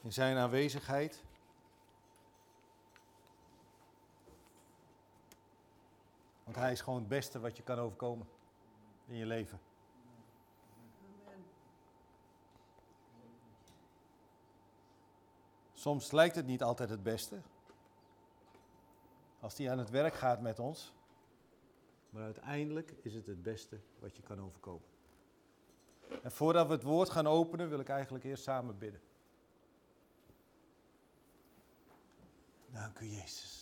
in zijn aanwezigheid. Want hij is gewoon het beste wat je kan overkomen in je leven. Soms lijkt het niet altijd het beste. Als hij aan het werk gaat met ons. Maar uiteindelijk is het het beste wat je kan overkomen. En voordat we het woord gaan openen, wil ik eigenlijk eerst samen bidden. Dank u, Jezus.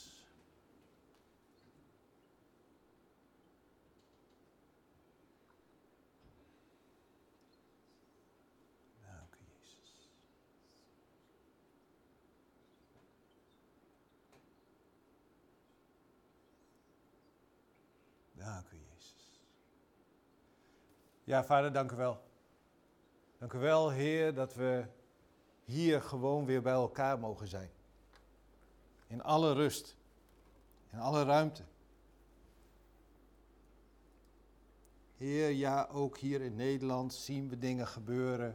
Dank u, Jezus. Dank u, Jezus. Ja, Vader, dank u wel. Dank u wel, Heer, dat we hier gewoon weer bij elkaar mogen zijn. In alle rust. In alle ruimte. Heer, ja, ook hier in Nederland zien we dingen gebeuren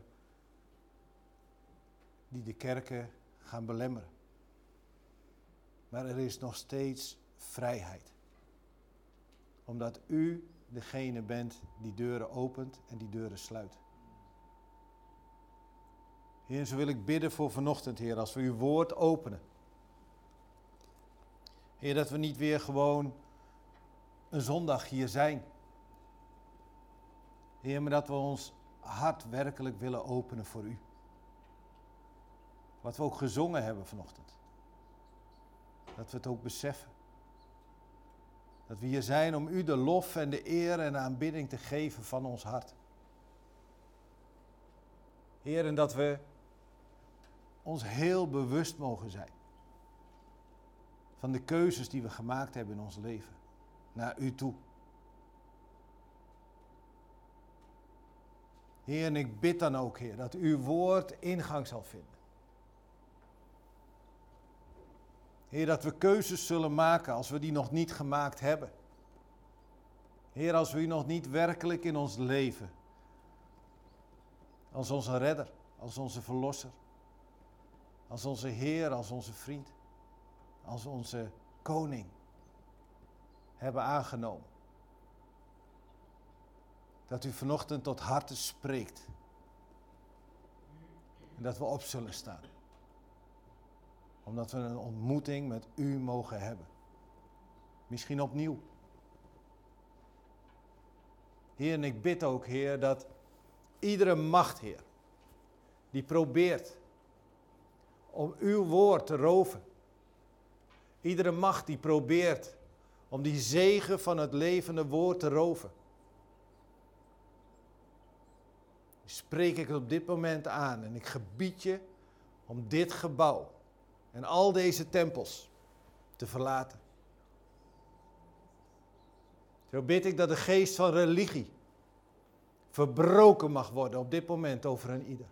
die de kerken gaan belemmeren. Maar er is nog steeds vrijheid. Omdat u degene bent die deuren opent en die deuren sluit. Heer, zo wil ik bidden voor vanochtend, Heer, als we uw woord openen. Heer, dat we niet weer gewoon een zondag hier zijn. Heer, maar dat we ons hart werkelijk willen openen voor u. Wat we ook gezongen hebben vanochtend. Dat we het ook beseffen. Dat we hier zijn om u de lof en de eer en de aanbidding te geven van ons hart. Heer, en dat we ons heel bewust mogen zijn van de keuzes die we gemaakt hebben in ons leven, naar u toe. Heer, en ik bid dan ook, Heer, dat uw woord ingang zal vinden. Heer, dat we keuzes zullen maken als we die nog niet gemaakt hebben. Heer, als we u nog niet werkelijk in ons leven, als onze redder, als onze verlosser, als onze Heer, als onze vriend, als onze koning hebben aangenomen. Dat u vanochtend tot harten spreekt. En dat we op zullen staan. Omdat we een ontmoeting met u mogen hebben. Misschien opnieuw. Heer, en ik bid ook, Heer, dat iedere macht, Heer, die probeert om uw woord te roven. Iedere macht die probeert om die zegen van het levende woord te roven. Spreek ik op dit moment aan en ik gebied je om dit gebouw en al deze tempels te verlaten. Zo bid ik dat de geest van religie verbroken mag worden op dit moment over een ieder.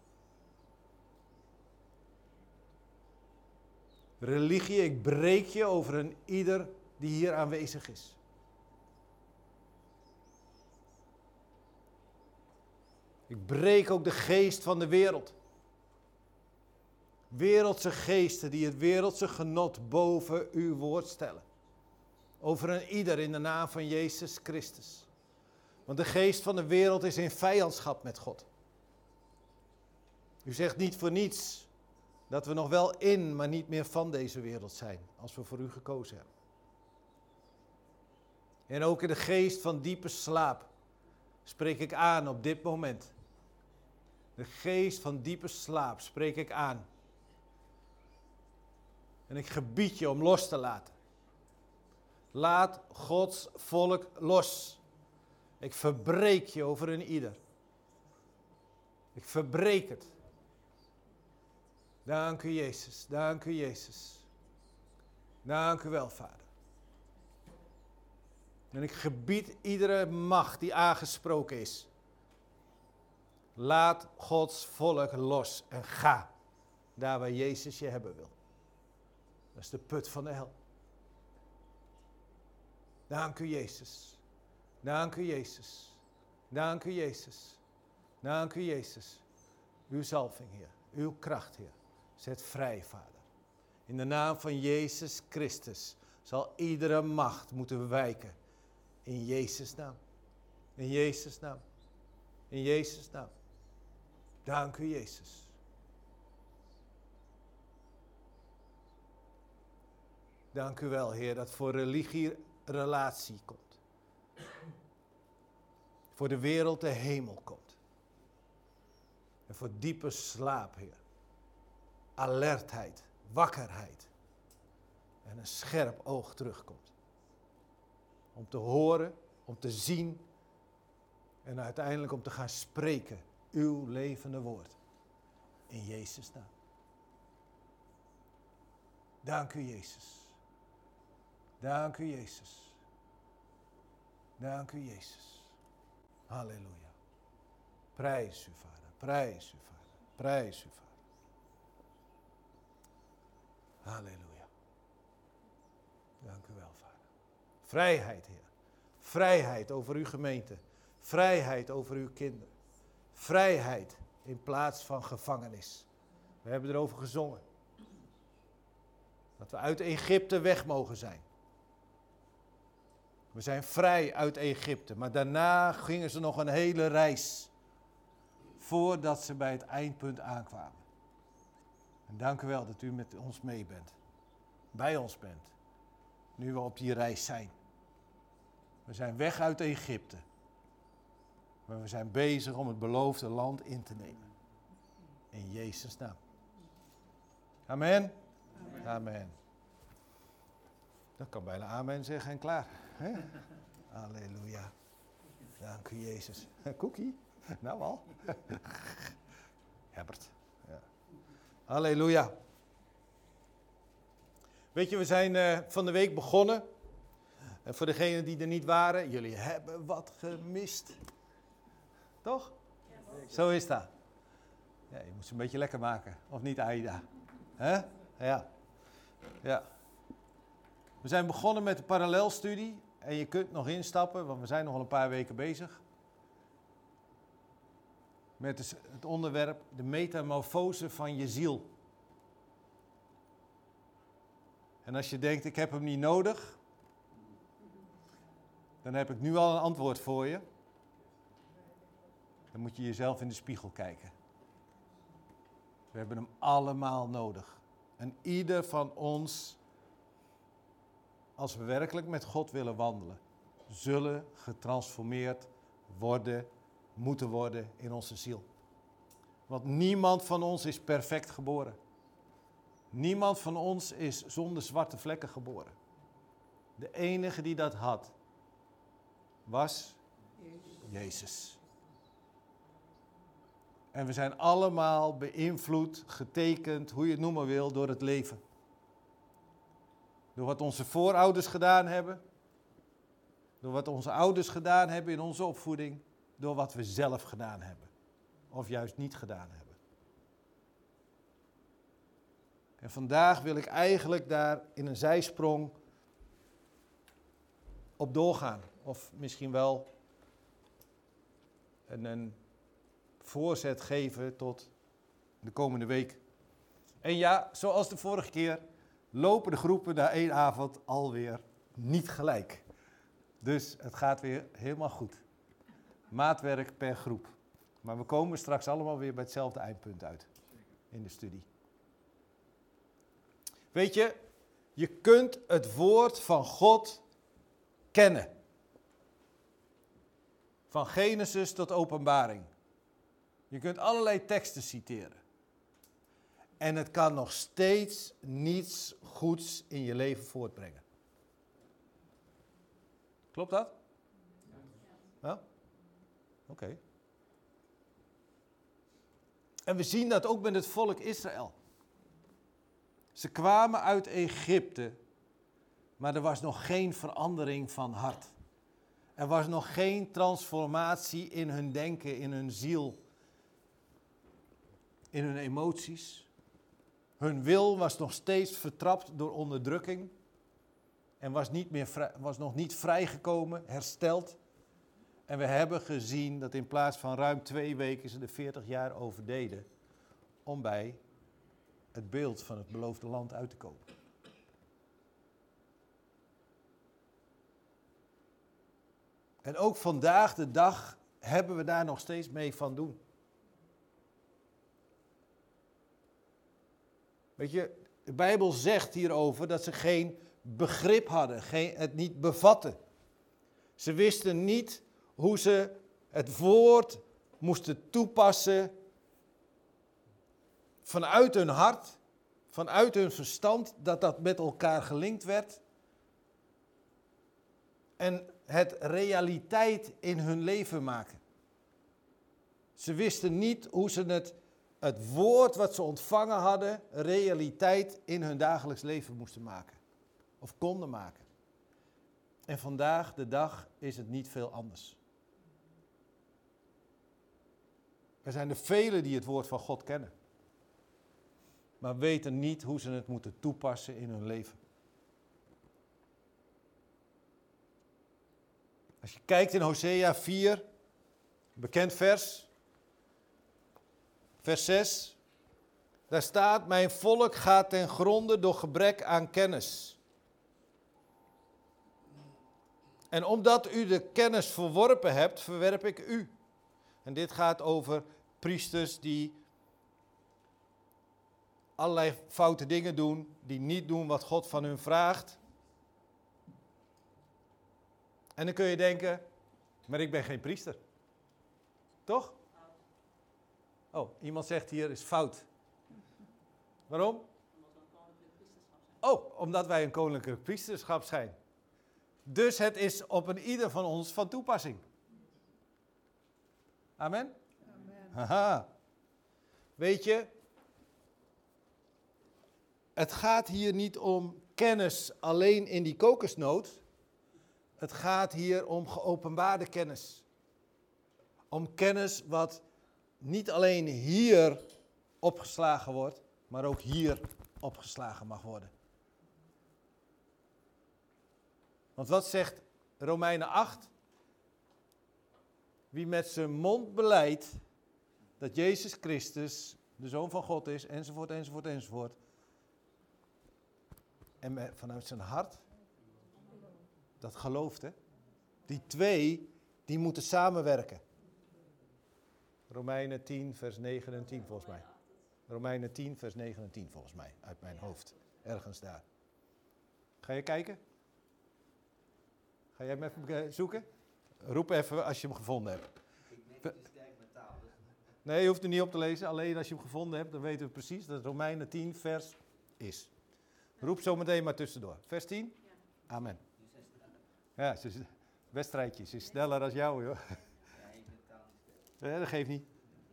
Religie, ik breek je over een ieder die hier aanwezig is. Ik breek ook de geest van de wereld. Wereldse geesten die het wereldse genot boven uw woord stellen. Over een ieder in de naam van Jezus Christus. Want de geest van de wereld is in vijandschap met God. U zegt niet voor niets dat we nog wel in, maar niet meer van deze wereld zijn. Als we voor u gekozen hebben. En ook in de geest van diepe slaap spreek ik aan op dit moment. De geest van diepe slaap spreek ik aan. En ik gebied je om los te laten. Laat Gods volk los. Ik verbreek je over een ieder. Ik verbreek het. Dank u, Jezus. Dank u, Jezus. Dank u wel, Vader. En ik gebied iedere macht die aangesproken is. Laat Gods volk los en ga daar waar Jezus je hebben wil. Dat is de put van de hel. Dank u, Jezus. Dank u, Jezus. Dank u, Jezus. Dank u, Jezus. Uw zalving, Heer. Uw kracht, Heer. Zet vrij, Vader. In de naam van Jezus Christus zal iedere macht moeten wijken. In Jezus' naam. In Jezus' naam. In Jezus' naam. Dank u, Jezus. Dank u wel, Heer, dat voor religie relatie komt. Voor de wereld de hemel komt. En voor diepe slaap, Heer. Alertheid, wakkerheid. En een scherp oog terugkomt. Om te horen, om te zien. En uiteindelijk om te gaan spreken. Uw levende woord. In Jezus' naam. Dank u, Jezus. Dank u, Jezus. Dank u, Jezus. Halleluja. Prijs u, Vader. Prijs u, Vader. Prijs u, Vader. Halleluja. Dank u wel, Vader. Vrijheid, Heer. Vrijheid over uw gemeente. Vrijheid over uw kinderen. Vrijheid in plaats van gevangenis. We hebben erover gezongen. Dat we uit Egypte weg mogen zijn. We zijn vrij uit Egypte, maar daarna gingen ze nog een hele reis. Voordat ze bij het eindpunt aankwamen. En dank u wel dat u met ons mee bent. Bij ons bent. Nu we op die reis zijn. We zijn weg uit Egypte. Maar we zijn bezig om het beloofde land in te nemen. In Jezus' naam. Amen. Amen. Amen. Dat kan bijna amen zeggen en klaar. Hè? Halleluja. Dank u, Jezus. Cookie? Nou al. Herbert. Ja. Halleluja. Weet je, we zijn van de week begonnen. En voor degenen die er niet waren, jullie hebben wat gemist. Toch? Ja. Zo is dat. Ja, je moet ze een beetje lekker maken. Of niet, Aida? Hè? Ja. Ja. We zijn begonnen met de parallelstudie. En je kunt nog instappen, want we zijn nog al een paar weken bezig. Met het onderwerp de metamorfose van je ziel. En als je denkt, ik heb hem niet nodig. Dan heb ik nu al een antwoord voor je. Dan moet je jezelf in de spiegel kijken. We hebben hem allemaal nodig. En ieder van ons, als we werkelijk met God willen wandelen, zullen getransformeerd moeten worden in onze ziel. Want niemand van ons is perfect geboren. Niemand van ons is zonder zwarte vlekken geboren. De enige die dat had, was Jezus. En we zijn allemaal beïnvloed, getekend, hoe je het noemen wil, door het leven. Door wat onze voorouders gedaan hebben. Door wat onze ouders gedaan hebben in onze opvoeding. Door wat we zelf gedaan hebben. Of juist niet gedaan hebben. En vandaag wil ik eigenlijk daar in een zijsprong op doorgaan. Of misschien wel een voorzet geven tot de komende week. En ja, zoals de vorige keer, lopen de groepen na 1 avond alweer niet gelijk. Dus het gaat weer helemaal goed. Maatwerk per groep. Maar we komen straks allemaal weer bij hetzelfde eindpunt uit in de studie. Weet je, je kunt het woord van God kennen. Van Genesis tot Openbaring. Je kunt allerlei teksten citeren. En het kan nog steeds niets goeds in je leven voortbrengen. Klopt dat? Ja? Oké. En we zien dat ook met het volk Israël. Ze kwamen uit Egypte, maar er was nog geen verandering van hart. Er was nog geen transformatie in hun denken, in hun ziel, in hun emoties. Hun wil was nog steeds vertrapt door onderdrukking en was nog niet vrijgekomen, hersteld. En we hebben gezien dat in plaats van ruim 2 weken ze de 40 jaar over deden om bij het beeld van het beloofde land uit te kopen. En ook vandaag de dag hebben we daar nog steeds mee van doen. Weet je, de Bijbel zegt hierover dat ze geen begrip hadden, het niet bevatten. Ze wisten niet hoe ze het woord moesten toepassen vanuit hun hart, vanuit hun verstand, dat met elkaar gelinkt werd. En het realiteit in hun leven maken. Ze wisten niet hoe ze het woord wat ze ontvangen hadden, realiteit in hun dagelijks leven moesten maken. Of konden maken. En vandaag de dag is het niet veel anders. Er zijn er velen die het woord van God kennen. Maar weten niet hoe ze het moeten toepassen in hun leven. Als je kijkt in Hosea 4, bekend vers, vers 6. Daar staat, mijn volk gaat ten gronde door gebrek aan kennis. En omdat u de kennis verworpen hebt, verwerp ik u. En dit gaat over priesters die allerlei foute dingen doen, die niet doen wat God van hun vraagt. En dan kun je denken, maar ik ben geen priester. Toch? Oh, iemand zegt hier is fout. Waarom? Oh, omdat wij een koninklijk priesterschap zijn. Dus het is op een ieder van ons van toepassing. Amen? Amen. Haha. Weet je, het gaat hier niet om kennis alleen in die kokosnoot. Het gaat hier om geopenbaarde kennis. Om kennis wat niet alleen hier opgeslagen wordt, maar ook hier opgeslagen mag worden. Want wat zegt Romeinen 8? Wie met zijn mond belijdt dat Jezus Christus de Zoon van God is, enzovoort, enzovoort, enzovoort. En vanuit zijn hart dat gelooft, hè? Die twee, die moeten samenwerken. Romeinen 10, vers 9 en 10 volgens mij. Romeinen 10, vers 9 en 10 volgens mij, uit mijn hoofd. Ergens daar. Ga je kijken? Ga jij hem even zoeken? Roep even als je hem gevonden hebt. Ik ben niet sterk met taal. Nee, je hoeft er niet op te lezen. Alleen als je hem gevonden hebt, dan weten we precies dat het Romeinen 10, vers is. Roep zo meteen maar tussendoor. Vers 10? Ja. Amen. Ja, wedstrijdje. Ze is sneller dan jou, joh. Ja, ik ben taal niet sterk. Ja, dat geeft niet.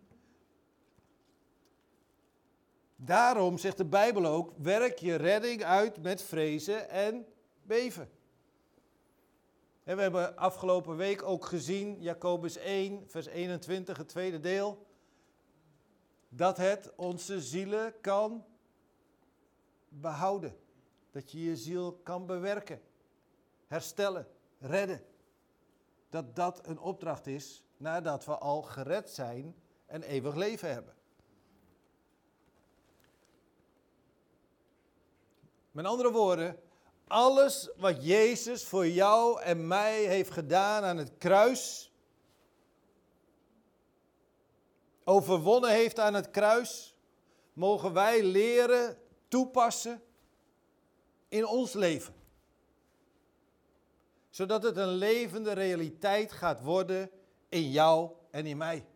Daarom zegt de Bijbel ook, werk je redding uit met vrezen en beven. En we hebben afgelopen week ook gezien, Jacobus 1, vers 21, het tweede deel, dat het onze zielen kan behouden. Dat je je ziel kan bewerken, herstellen, redden. Dat dat een opdracht is nadat we al gered zijn en eeuwig leven hebben. Met andere woorden, alles wat Jezus voor jou en mij heeft gedaan aan het kruis, overwonnen heeft aan het kruis, mogen wij leren toepassen in ons leven. Zodat het een levende realiteit gaat worden in jou en in mij.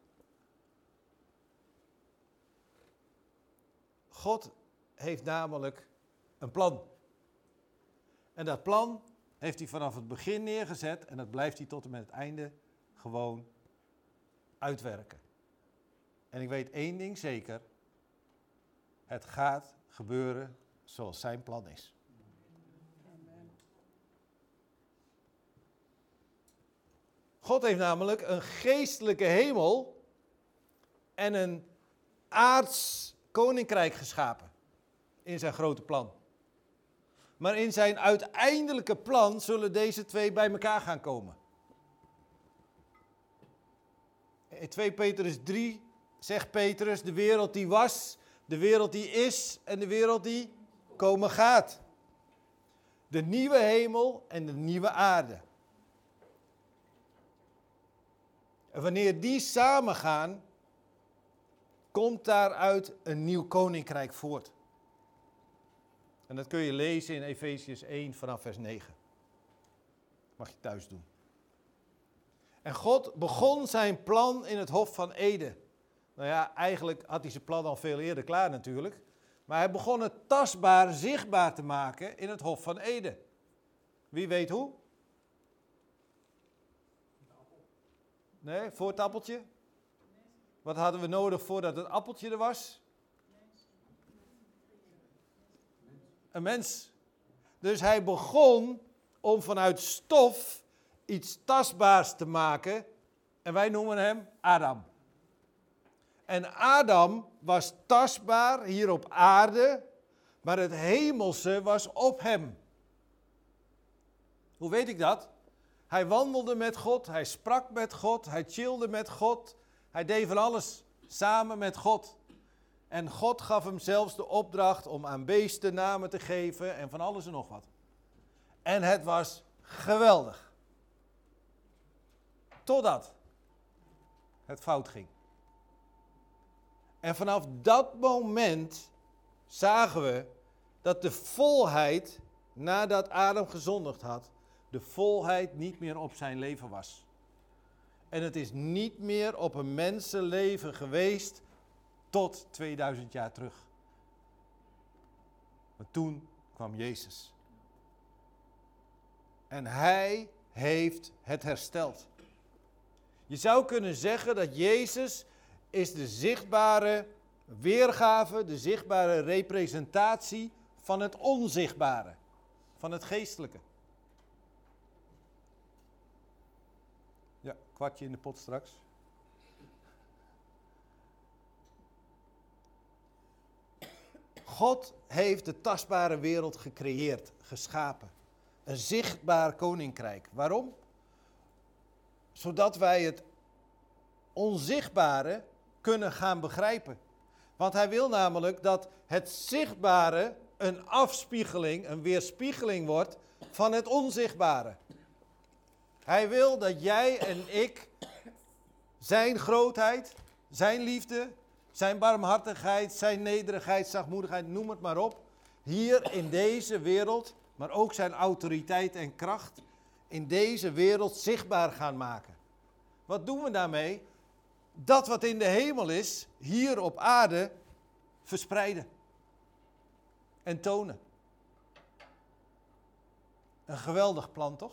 God heeft namelijk een plan. En dat plan heeft hij vanaf het begin neergezet en dat blijft hij tot en met het einde gewoon uitwerken. En ik weet één ding zeker, het gaat gebeuren zoals zijn plan is. God heeft namelijk een geestelijke hemel en een aards koninkrijk geschapen in zijn grote plan. Maar in zijn uiteindelijke plan zullen deze twee bij elkaar gaan komen. In 2 Petrus 3 zegt Petrus, de wereld die was, De wereld die is en de wereld die komen gaat. De nieuwe hemel en de nieuwe aarde. En wanneer die samengaan, komt daaruit een nieuw koninkrijk voort. En dat kun je lezen in Efesiërs 1 vanaf vers 9. Mag je thuis doen. En God begon zijn plan in het Hof van Eden. Nou ja, eigenlijk had hij zijn plan al veel eerder klaar natuurlijk. Maar hij begon het tastbaar, zichtbaar te maken in het Hof van Eden. Wie weet hoe? Nee, voor het appeltje? Wat hadden we nodig voordat het appeltje er was? Een mens. Dus hij begon om vanuit stof iets tastbaars te maken. En wij noemen hem Adam. En Adam was tastbaar hier op aarde, maar het hemelse was op hem. Hoe weet ik dat? Hij wandelde met God, hij sprak met God, hij chillde met God. Hij deed van alles samen met God. En God gaf hem zelfs de opdracht om aan beesten namen te geven en van alles en nog wat. En het was geweldig. Totdat het fout ging. En vanaf dat moment zagen we dat de volheid, nadat Adam gezondigd had, de volheid niet meer op zijn leven was. En het is niet meer op een mensenleven geweest tot 2000 jaar terug. Maar toen kwam Jezus. En hij heeft het hersteld. Je zou kunnen zeggen dat Jezus is de zichtbare weergave, de zichtbare representatie van het onzichtbare, van het geestelijke. Ja, kwartje in de pot straks. God heeft de tastbare wereld gecreëerd, geschapen. Een zichtbaar koninkrijk. Waarom? Zodat wij het onzichtbare kunnen gaan begrijpen. Want hij wil namelijk dat het zichtbare een afspiegeling, een weerspiegeling wordt van het onzichtbare. Hij wil dat jij en ik zijn grootheid, zijn liefde, zijn barmhartigheid, zijn nederigheid, zachtmoedigheid, noem het maar op, hier in deze wereld, maar ook zijn autoriteit en kracht, in deze wereld zichtbaar gaan maken. Wat doen we daarmee? Dat wat in de hemel is, hier op aarde, verspreiden. En tonen. Een geweldig plan, toch?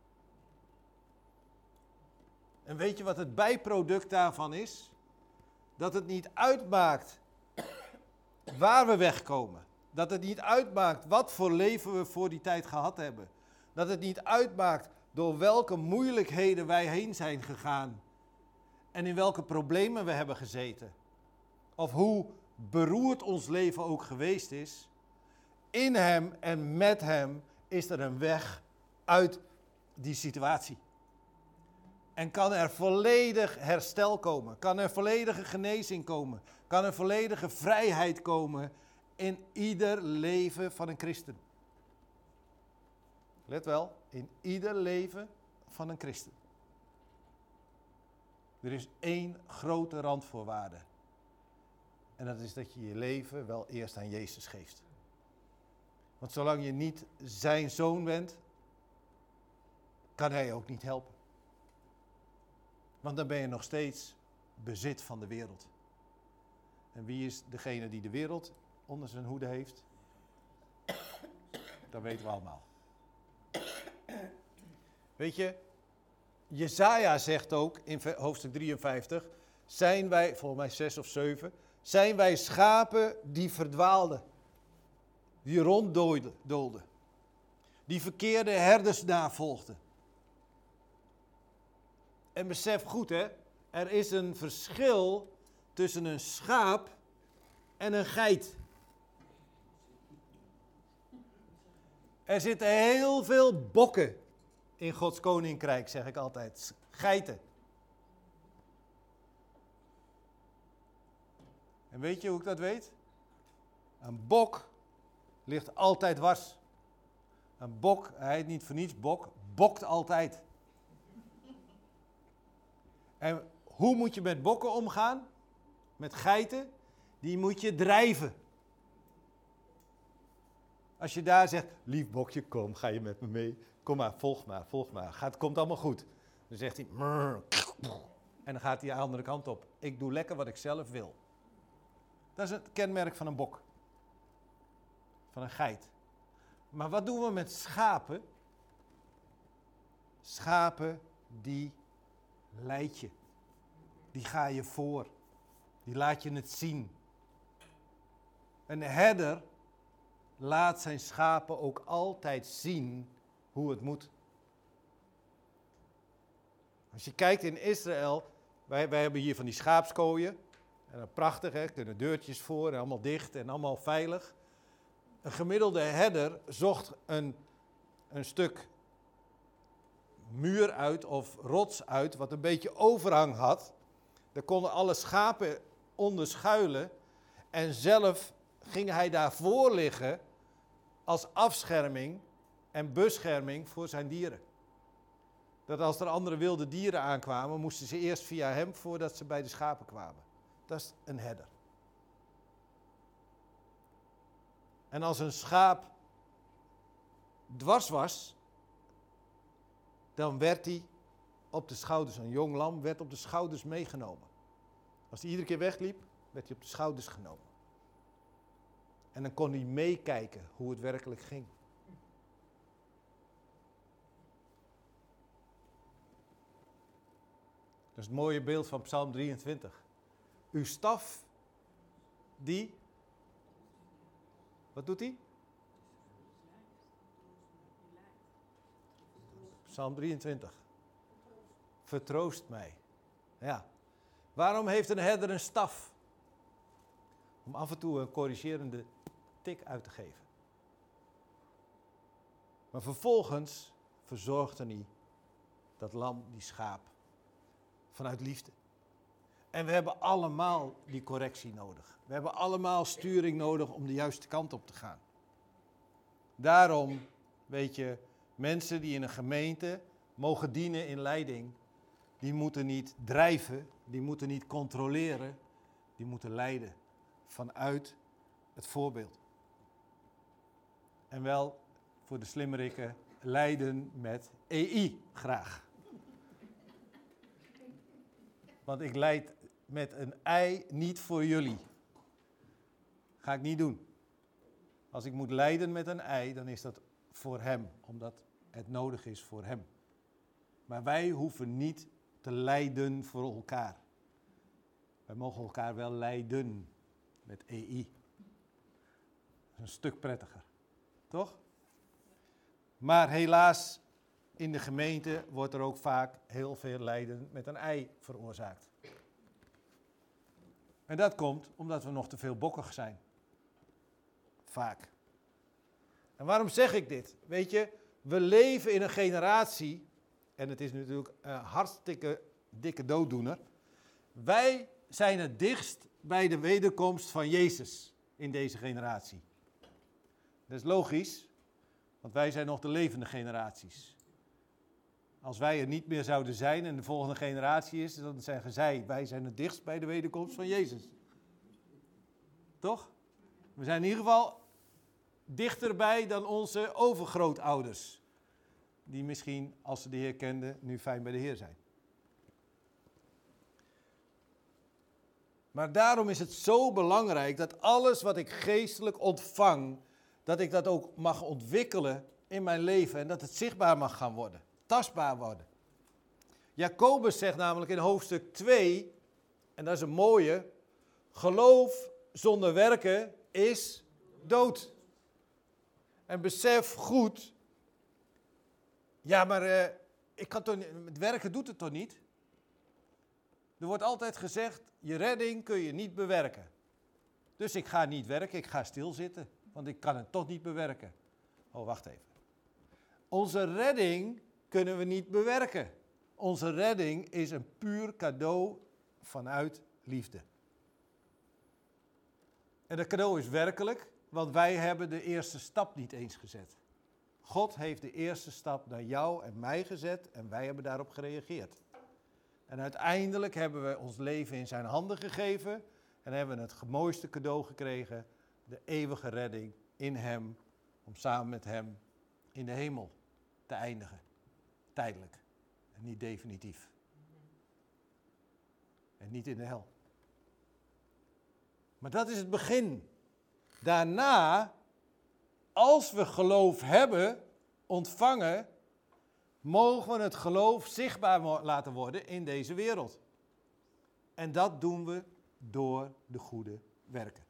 En weet je wat het bijproduct daarvan is? Dat het niet uitmaakt waar we wegkomen. Dat het niet uitmaakt wat voor leven we voor die tijd gehad hebben. Dat het niet uitmaakt door welke moeilijkheden wij heen zijn gegaan. En in welke problemen we hebben gezeten. Of hoe beroerd ons leven ook geweest is. In hem en met hem is er een weg uit die situatie. En kan er volledig herstel komen. Kan er volledige genezing komen. Kan er volledige vrijheid komen in ieder leven van een christen. Let wel, in ieder leven van een christen. Er is één grote randvoorwaarde. En dat is dat je je leven wel eerst aan Jezus geeft. Want zolang je niet zijn zoon bent, kan hij ook niet helpen. Want dan ben je nog steeds bezit van de wereld. En wie is degene die de wereld onder zijn hoede heeft? Dat weten we allemaal. Weet je, Jesaja zegt ook in hoofdstuk 53, zijn wij, volgens mij 6 of 7, zijn wij schapen die verdwaalden, die ronddoolden, die verkeerde herders navolgden. En besef goed hè, er is een verschil tussen een schaap en een geit. Er zitten heel veel bokken in Gods koninkrijk, zeg ik altijd. Geiten. En weet je hoe ik dat weet? Een bok ligt altijd wars. Een bok, hij heet niet voor niets bok, bokt altijd. En hoe moet je met bokken omgaan? Met geiten? Die moet je drijven. Als je daar zegt, lief bokje, kom, ga je met me mee. Kom maar, volg maar. Het komt allemaal goed. Dan zegt hij, mrr, en dan gaat hij de andere kant op. Ik doe lekker wat ik zelf wil. Dat is het kenmerk van een bok. Van een geit. Maar wat doen we met schapen? Schapen, die leid je. Die ga je voor. Die laat je het zien. Een herder laat zijn schapen ook altijd zien hoe het moet. Als je kijkt in Israël, wij hebben hier van die schaapskooien. En dat prachtig, hè, kunnen deurtjes voor en allemaal dicht en allemaal veilig. Een gemiddelde herder zocht een stuk muur uit of rots uit wat een beetje overhang had. Daar konden alle schapen onder schuilen en zelf ging hij daarvoor liggen als afscherming en bescherming voor zijn dieren. Dat als er andere wilde dieren aankwamen, moesten ze eerst via hem voordat ze bij de schapen kwamen. Dat is een herder. En als een schaap dwars was, dan werd hij op de schouders, een jong lam werd op de schouders meegenomen. Als hij iedere keer wegliep, werd hij op de schouders genomen. En dan kon hij meekijken hoe het werkelijk ging. Dat is het mooie beeld van Psalm 23. Uw staf, die... Wat doet hij? Psalm 23. Vertroost mij. Ja. Waarom heeft een herder een staf? Om af en toe een corrigerende tik uit te geven. Maar vervolgens verzorgde hij dat lam, die schaap, vanuit liefde. En we hebben allemaal die correctie nodig. We hebben allemaal sturing nodig om de juiste kant op te gaan. Daarom, weet je, mensen die in een gemeente mogen dienen in leiding, die moeten niet drijven, die moeten niet controleren, die moeten leiden vanuit het voorbeeld. En wel, voor de slimmerikken, leiden met EI graag. Want ik leid met een ei niet voor jullie. Ga ik niet doen. Als ik moet leiden met een ei, dan is dat voor hem, omdat het nodig is voor hem. Maar wij hoeven niet te lijden voor elkaar. Wij mogen elkaar wel leiden met EI. Dat is een stuk prettiger, toch? Maar helaas, in de gemeente wordt er ook vaak heel veel lijden met een ei veroorzaakt. En dat komt omdat we nog te veel bokkig zijn. Vaak. En waarom zeg ik dit? Weet je, we leven in een generatie, en het is natuurlijk een hartstikke dikke dooddoener. Wij zijn het dichtst bij de wederkomst van Jezus in deze generatie. Dat is logisch, want wij zijn nog de levende generaties. Als wij er niet meer zouden zijn en de volgende generatie is, dan zeggen zij, wij zijn het dichtst bij de wederkomst van Jezus. Toch? We zijn in ieder geval dichterbij dan onze overgrootouders. Die misschien, als ze de Heer kenden, nu fijn bij de Heer zijn. Maar daarom is het zo belangrijk dat alles wat ik geestelijk ontvang, dat ik dat ook mag ontwikkelen in mijn leven en dat het zichtbaar mag gaan worden, tastbaar worden. Jacobus zegt namelijk in hoofdstuk 2, en dat is een mooie, geloof zonder werken is dood. En besef goed, ja maar ik kan toch niet, het werken doet het toch niet? Er wordt altijd gezegd, je redding kun je niet bewerken. Dus ik ga niet werken, ik ga stilzitten, want ik kan het toch niet bewerken. Oh, wacht even. Onze redding kunnen we niet bewerken. Onze redding is een puur cadeau vanuit liefde. En dat cadeau is werkelijk, want wij hebben de eerste stap niet eens gezet. God heeft de eerste stap naar jou en mij gezet en wij hebben daarop gereageerd. En uiteindelijk hebben we ons leven in zijn handen gegeven en hebben we het mooiste cadeau gekregen, de eeuwige redding in hem, om samen met hem in de hemel te eindigen. Tijdelijk en niet definitief. En niet in de hel. Maar dat is het begin. Daarna, als we geloof hebben, ontvangen, mogen we het geloof zichtbaar laten worden in deze wereld. En dat doen we door de goede werken.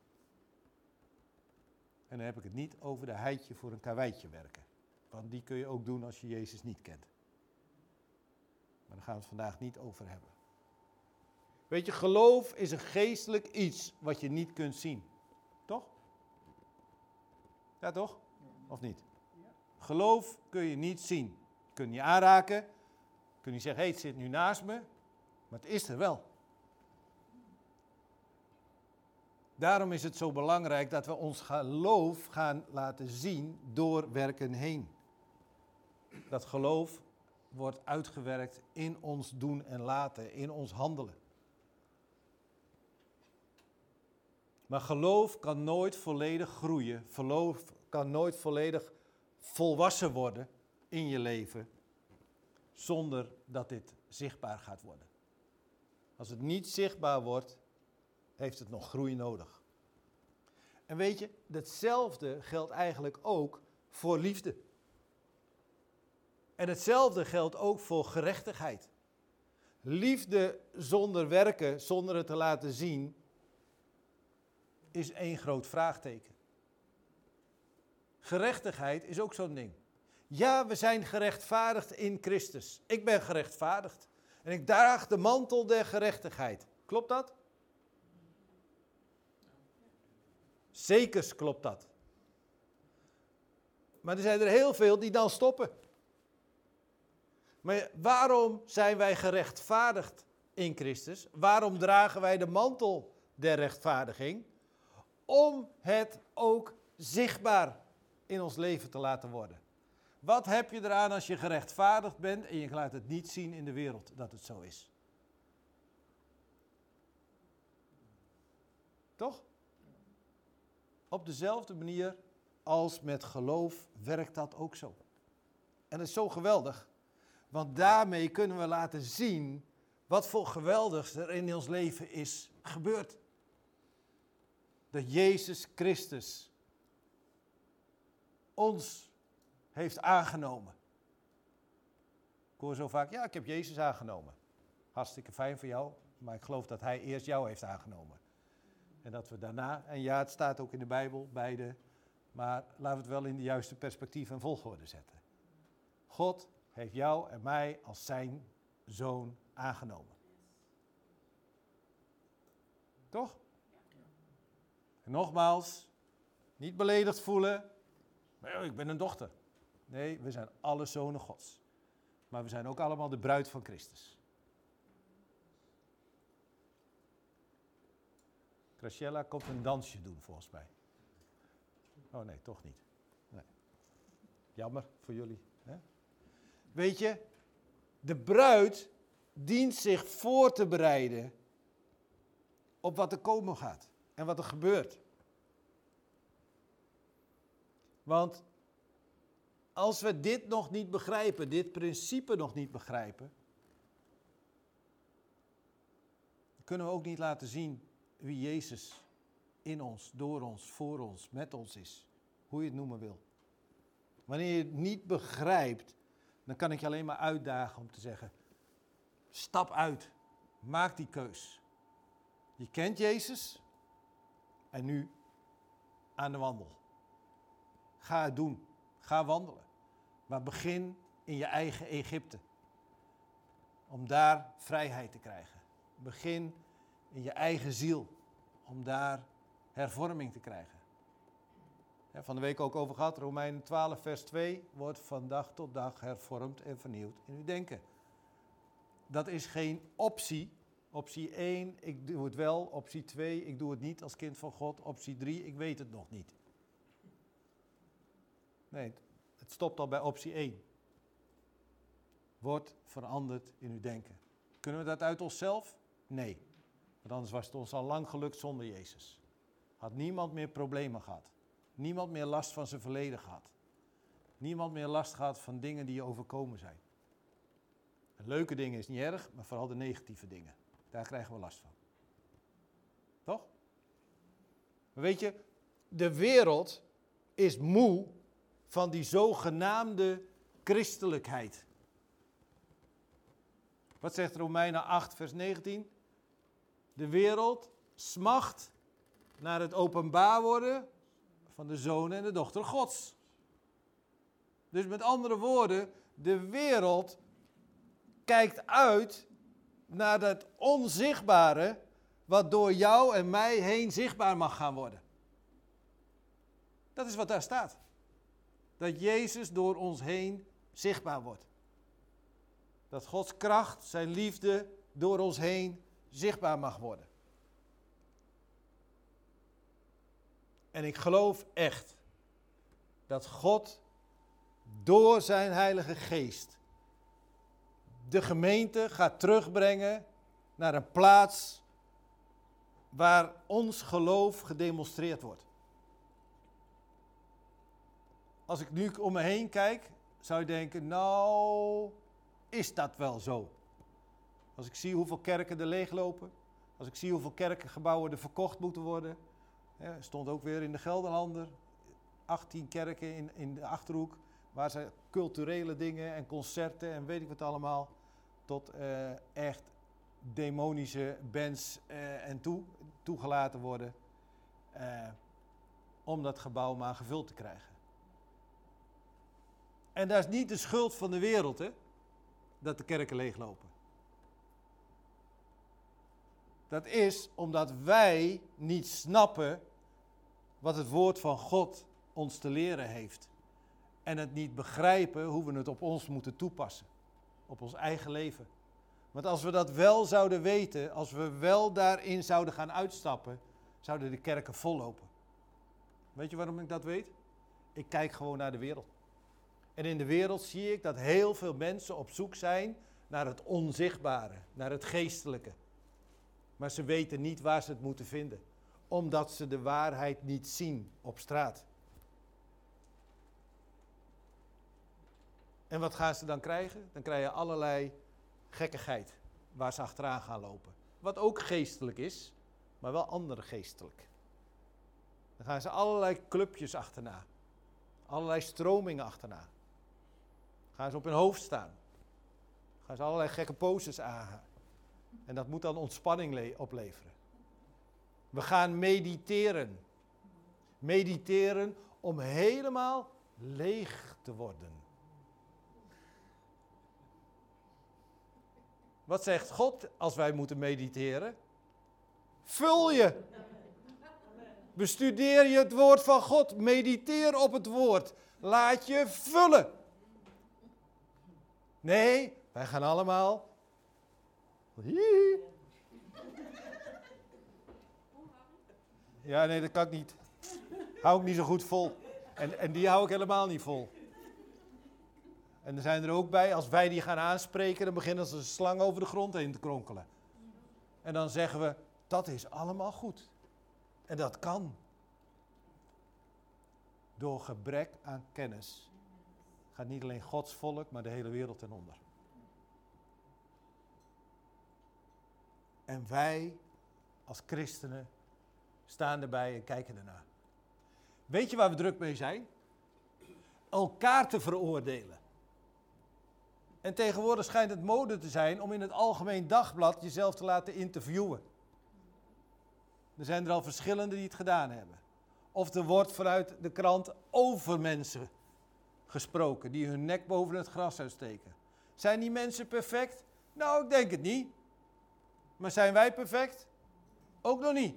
En dan heb ik het niet over de heidje voor een karweitje werken. Want die kun je ook doen als je Jezus niet kent. Maar daar gaan we het vandaag niet over hebben. Weet je, geloof is een geestelijk iets wat je niet kunt zien. Toch? Ja, toch? Of niet? Geloof kun je niet zien. Je kunt het niet aanraken. Je kunt niet zeggen, het zit nu naast me. Maar het is er wel. Daarom is het zo belangrijk dat we ons geloof gaan laten zien door werken heen. Dat geloof wordt uitgewerkt in ons doen en laten, in ons handelen. Maar geloof kan nooit volledig groeien. Geloof kan nooit volledig volwassen worden in je leven zonder dat dit zichtbaar gaat worden. Als het niet zichtbaar wordt, heeft het nog groei nodig. En weet je, hetzelfde geldt eigenlijk ook voor liefde. En hetzelfde geldt ook voor gerechtigheid. Liefde zonder werken, zonder het te laten zien, is één groot vraagteken. Gerechtigheid is ook zo'n ding. Ja, we zijn gerechtvaardigd in Christus. Ik ben gerechtvaardigd. En ik draag de mantel der gerechtigheid. Klopt dat? Zekers klopt dat. Maar er zijn er heel veel die dan stoppen. Maar waarom zijn wij gerechtvaardigd in Christus? Waarom dragen wij de mantel der rechtvaardiging? Om het ook zichtbaar in ons leven te laten worden. Wat heb je eraan als je gerechtvaardigd bent en je laat het niet zien in de wereld dat het zo is? Toch? Op dezelfde manier als met geloof werkt dat ook zo. En dat is zo geweldig, want daarmee kunnen we laten zien wat voor geweldigs er in ons leven is gebeurd. Dat Jezus Christus ons heeft aangenomen. Ik hoor zo vaak, ja, ik heb Jezus aangenomen. Hartstikke fijn voor jou, maar ik geloof dat hij eerst jou heeft aangenomen. En dat we daarna, en ja, het staat ook in de Bijbel, beide, maar laten we het wel in de juiste perspectief en volgorde zetten. God heeft jou en mij als zijn zoon aangenomen. Toch? En nogmaals, niet beledigd voelen, maar ik ben een dochter. Nee, we zijn alle zonen Gods. Maar we zijn ook allemaal de bruid van Christus. Graciela komt een dansje doen volgens mij. Oh nee, toch niet. Nee. Jammer voor jullie. Hè? Weet je, de bruid dient zich voor te bereiden op wat er komen gaat en wat er gebeurt. Want als we dit nog niet begrijpen, dit principe nog niet begrijpen, kunnen we ook niet laten zien wie Jezus in ons, door ons, voor ons, met ons is. Hoe je het noemen wil. Wanneer je het niet begrijpt, dan kan ik je alleen maar uitdagen om te zeggen, stap uit, maak die keus. Je kent Jezus en nu aan de wandel. Ga het doen, ga wandelen. Maar begin in je eigen Egypte. Om daar vrijheid te krijgen. Begin in je eigen ziel. Om daar hervorming te krijgen. Van de week ook over gehad, Romeinen 12 vers 2. Wordt van dag tot dag hervormd en vernieuwd in uw denken. Dat is geen optie, Optie 1, ik doe het wel. Optie 2, ik doe het niet als kind van God. Optie 3, ik weet het nog niet. Nee, het stopt al bij optie 1. Word veranderd in uw denken. Kunnen we dat uit onszelf? Nee. Want anders was het ons al lang gelukt zonder Jezus. Had niemand meer problemen gehad. Niemand meer last van zijn verleden gehad. Niemand meer last gehad van dingen die je overkomen zijn. En leuke dingen is niet erg, maar vooral de negatieve dingen. Daar krijgen we last van. Toch? Maar weet je, de wereld is moe van die zogenaamde christelijkheid. Wat zegt Romeinen 8 vers 19? De wereld smacht naar het openbaar worden van de zoon en de dochter Gods. Dus met andere woorden, de wereld kijkt uit naar dat onzichtbare wat door jou en mij heen zichtbaar mag gaan worden. Dat is wat daar staat. Dat Jezus door ons heen zichtbaar wordt. Dat Gods kracht, zijn liefde door ons heen zichtbaar mag worden. En ik geloof echt dat God door zijn Heilige Geest de gemeente gaat terugbrengen naar een plaats waar ons geloof gedemonstreerd wordt. Als ik nu om me heen kijk, zou je denken, nou, is dat wel zo? Als ik zie hoeveel kerken er leeglopen, als ik zie hoeveel kerkengebouwen er verkocht moeten worden, stond ook weer in de Gelderlander, 18 kerken in de Achterhoek, waar ze culturele dingen en concerten en weet ik wat allemaal, tot echt demonische bands en toegelaten worden, om dat gebouw maar gevuld te krijgen. En dat is niet de schuld van de wereld, hè, dat de kerken leeglopen. Dat is omdat wij niet snappen wat het woord van God ons te leren heeft. En het niet begrijpen hoe we het op ons moeten toepassen. Op ons eigen leven. Want als we dat wel zouden weten, als we wel daarin zouden gaan uitstappen, zouden de kerken vollopen. Weet je waarom ik dat weet? Ik kijk gewoon naar de wereld. En in de wereld zie ik dat heel veel mensen op zoek zijn naar het onzichtbare, naar het geestelijke. Maar ze weten niet waar ze het moeten vinden. Omdat ze de waarheid niet zien op straat. En wat gaan ze dan krijgen? Dan krijg je allerlei gekkigheid waar ze achteraan gaan lopen. Wat ook geestelijk is, maar wel andere geestelijk. Dan gaan ze allerlei clubjes achterna. Allerlei stromingen achterna. Gaan ze op hun hoofd staan. Gaan ze allerlei gekke poses aan. En dat moet dan ontspanning opleveren. We gaan mediteren. Mediteren om helemaal leeg te worden. Wat zegt God als wij moeten mediteren? Vul je. Bestudeer je het woord van God. Mediteer op het woord. Laat je vullen. Nee, wij gaan allemaal. Ja, nee, dat kan ik niet. Hou ik niet zo goed vol. En die hou ik helemaal niet vol. En er zijn er ook bij, als wij die gaan aanspreken, dan beginnen ze een slang over de grond heen te kronkelen. En dan zeggen we, dat is allemaal goed. En dat kan. Door gebrek aan kennis gaat niet alleen Gods volk, maar de hele wereld ten onder. En wij, als christenen, staan erbij en kijken ernaar. Weet je waar we druk mee zijn? Elkaar te veroordelen. En tegenwoordig schijnt het mode te zijn om in het Algemeen Dagblad jezelf te laten interviewen. Er zijn er al verschillende die het gedaan hebben. Of er wordt vanuit de krant over mensen gesproken die hun nek boven het gras uitsteken. Zijn die mensen perfect? Nou, ik denk het niet. Maar zijn wij perfect? Ook nog niet.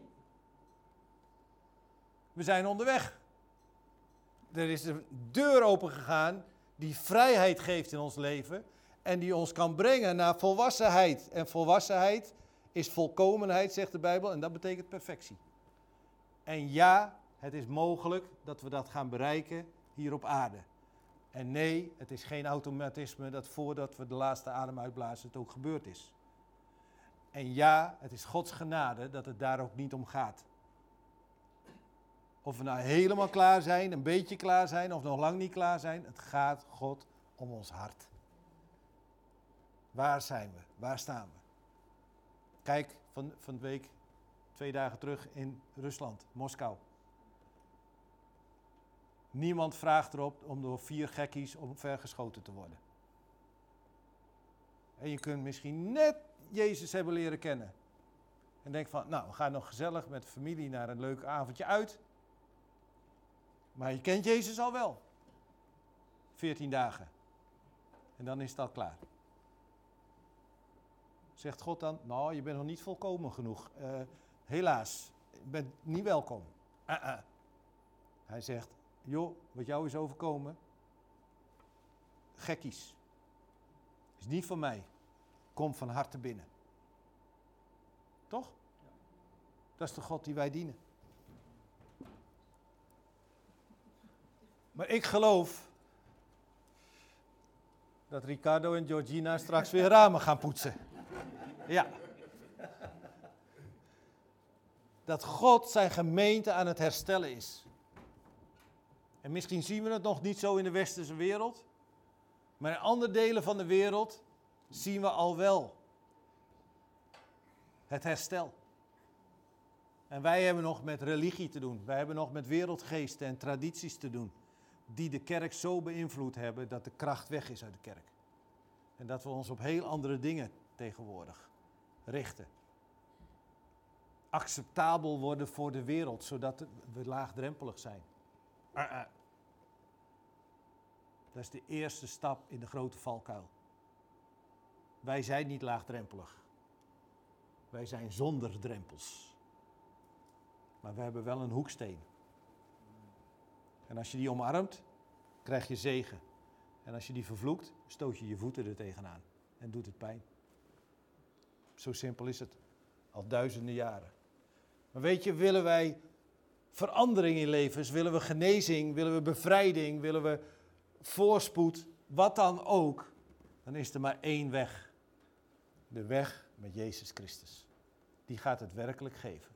We zijn onderweg. Er is een deur opengegaan die vrijheid geeft in ons leven en die ons kan brengen naar volwassenheid. En volwassenheid is volkomenheid, zegt de Bijbel, en dat betekent perfectie. En ja, het is mogelijk dat we dat gaan bereiken hier op aarde. En nee, het is geen automatisme dat voordat we de laatste adem uitblazen het ook gebeurd is. En ja, het is Gods genade dat het daar ook niet om gaat. Of we nou helemaal klaar zijn, een beetje klaar zijn of nog lang niet klaar zijn. Het gaat God om ons hart. Waar zijn we? Waar staan we? Kijk, van de week, 2 dagen terug in Rusland, Moskou. Niemand vraagt erop om door 4 gekkies omvergeschoten te worden. En je kunt misschien net Jezus hebben leren kennen. En denk van, nou, we gaan nog gezellig met de familie naar een leuk avondje uit. Maar je kent Jezus al wel. 14 dagen. En dan is het al klaar. Zegt God dan, nou, je bent nog niet volkomen genoeg. Helaas, je bent niet welkom. Hij zegt, joh, wat jou is overkomen, gekkies. Is niet van mij. Kom van harte binnen. Toch? Dat is de God die wij dienen. Maar ik geloof dat Ricardo en Georgina straks weer ramen gaan poetsen. Ja. Dat God zijn gemeente aan het herstellen is. En misschien zien we het nog niet zo in de westerse wereld. Maar in andere delen van de wereld zien we al wel het herstel. En wij hebben nog met religie te doen. Wij hebben nog met wereldgeesten en tradities te doen. Die de kerk zo beïnvloed hebben dat de kracht weg is uit de kerk. En dat we ons op heel andere dingen tegenwoordig richten. Acceptabel worden voor de wereld, zodat we laagdrempelig zijn. Dat is de eerste stap in de grote valkuil. Wij zijn niet laagdrempelig. Wij zijn zonder drempels. Maar we hebben wel een hoeksteen. En als je die omarmt, krijg je zegen. En als je die vervloekt, stoot je je voeten er tegenaan. En doet het pijn. Zo simpel is het. Al duizenden jaren. Maar weet je, willen wij verandering in levens, willen we genezing, willen we bevrijding, willen we voorspoed, wat dan ook, dan is er maar één weg. De weg met Jezus Christus. Die gaat het werkelijk geven.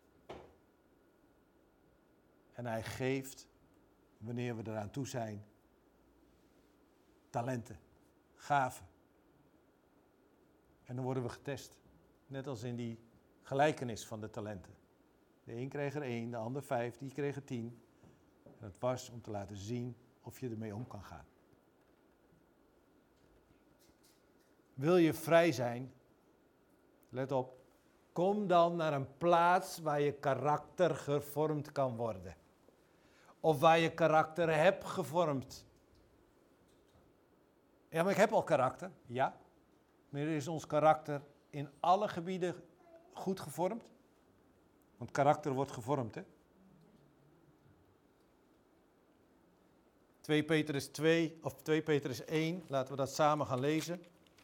En hij geeft, wanneer we eraan toe zijn, talenten, gaven. En dan worden we getest. Net als in die gelijkenis van de talenten. De een kreeg er 1, de ander 5, die kreeg er 10. En het was om te laten zien of je ermee om kan gaan. Wil je vrij zijn? Let op. Kom dan naar een plaats waar je karakter gevormd kan worden. Of waar je karakter hebt gevormd. Ja, maar ik heb al karakter. Ja. Maar is ons karakter in alle gebieden goed gevormd? Want karakter wordt gevormd, hè? 2 Petrus 1, laten we dat samen gaan lezen.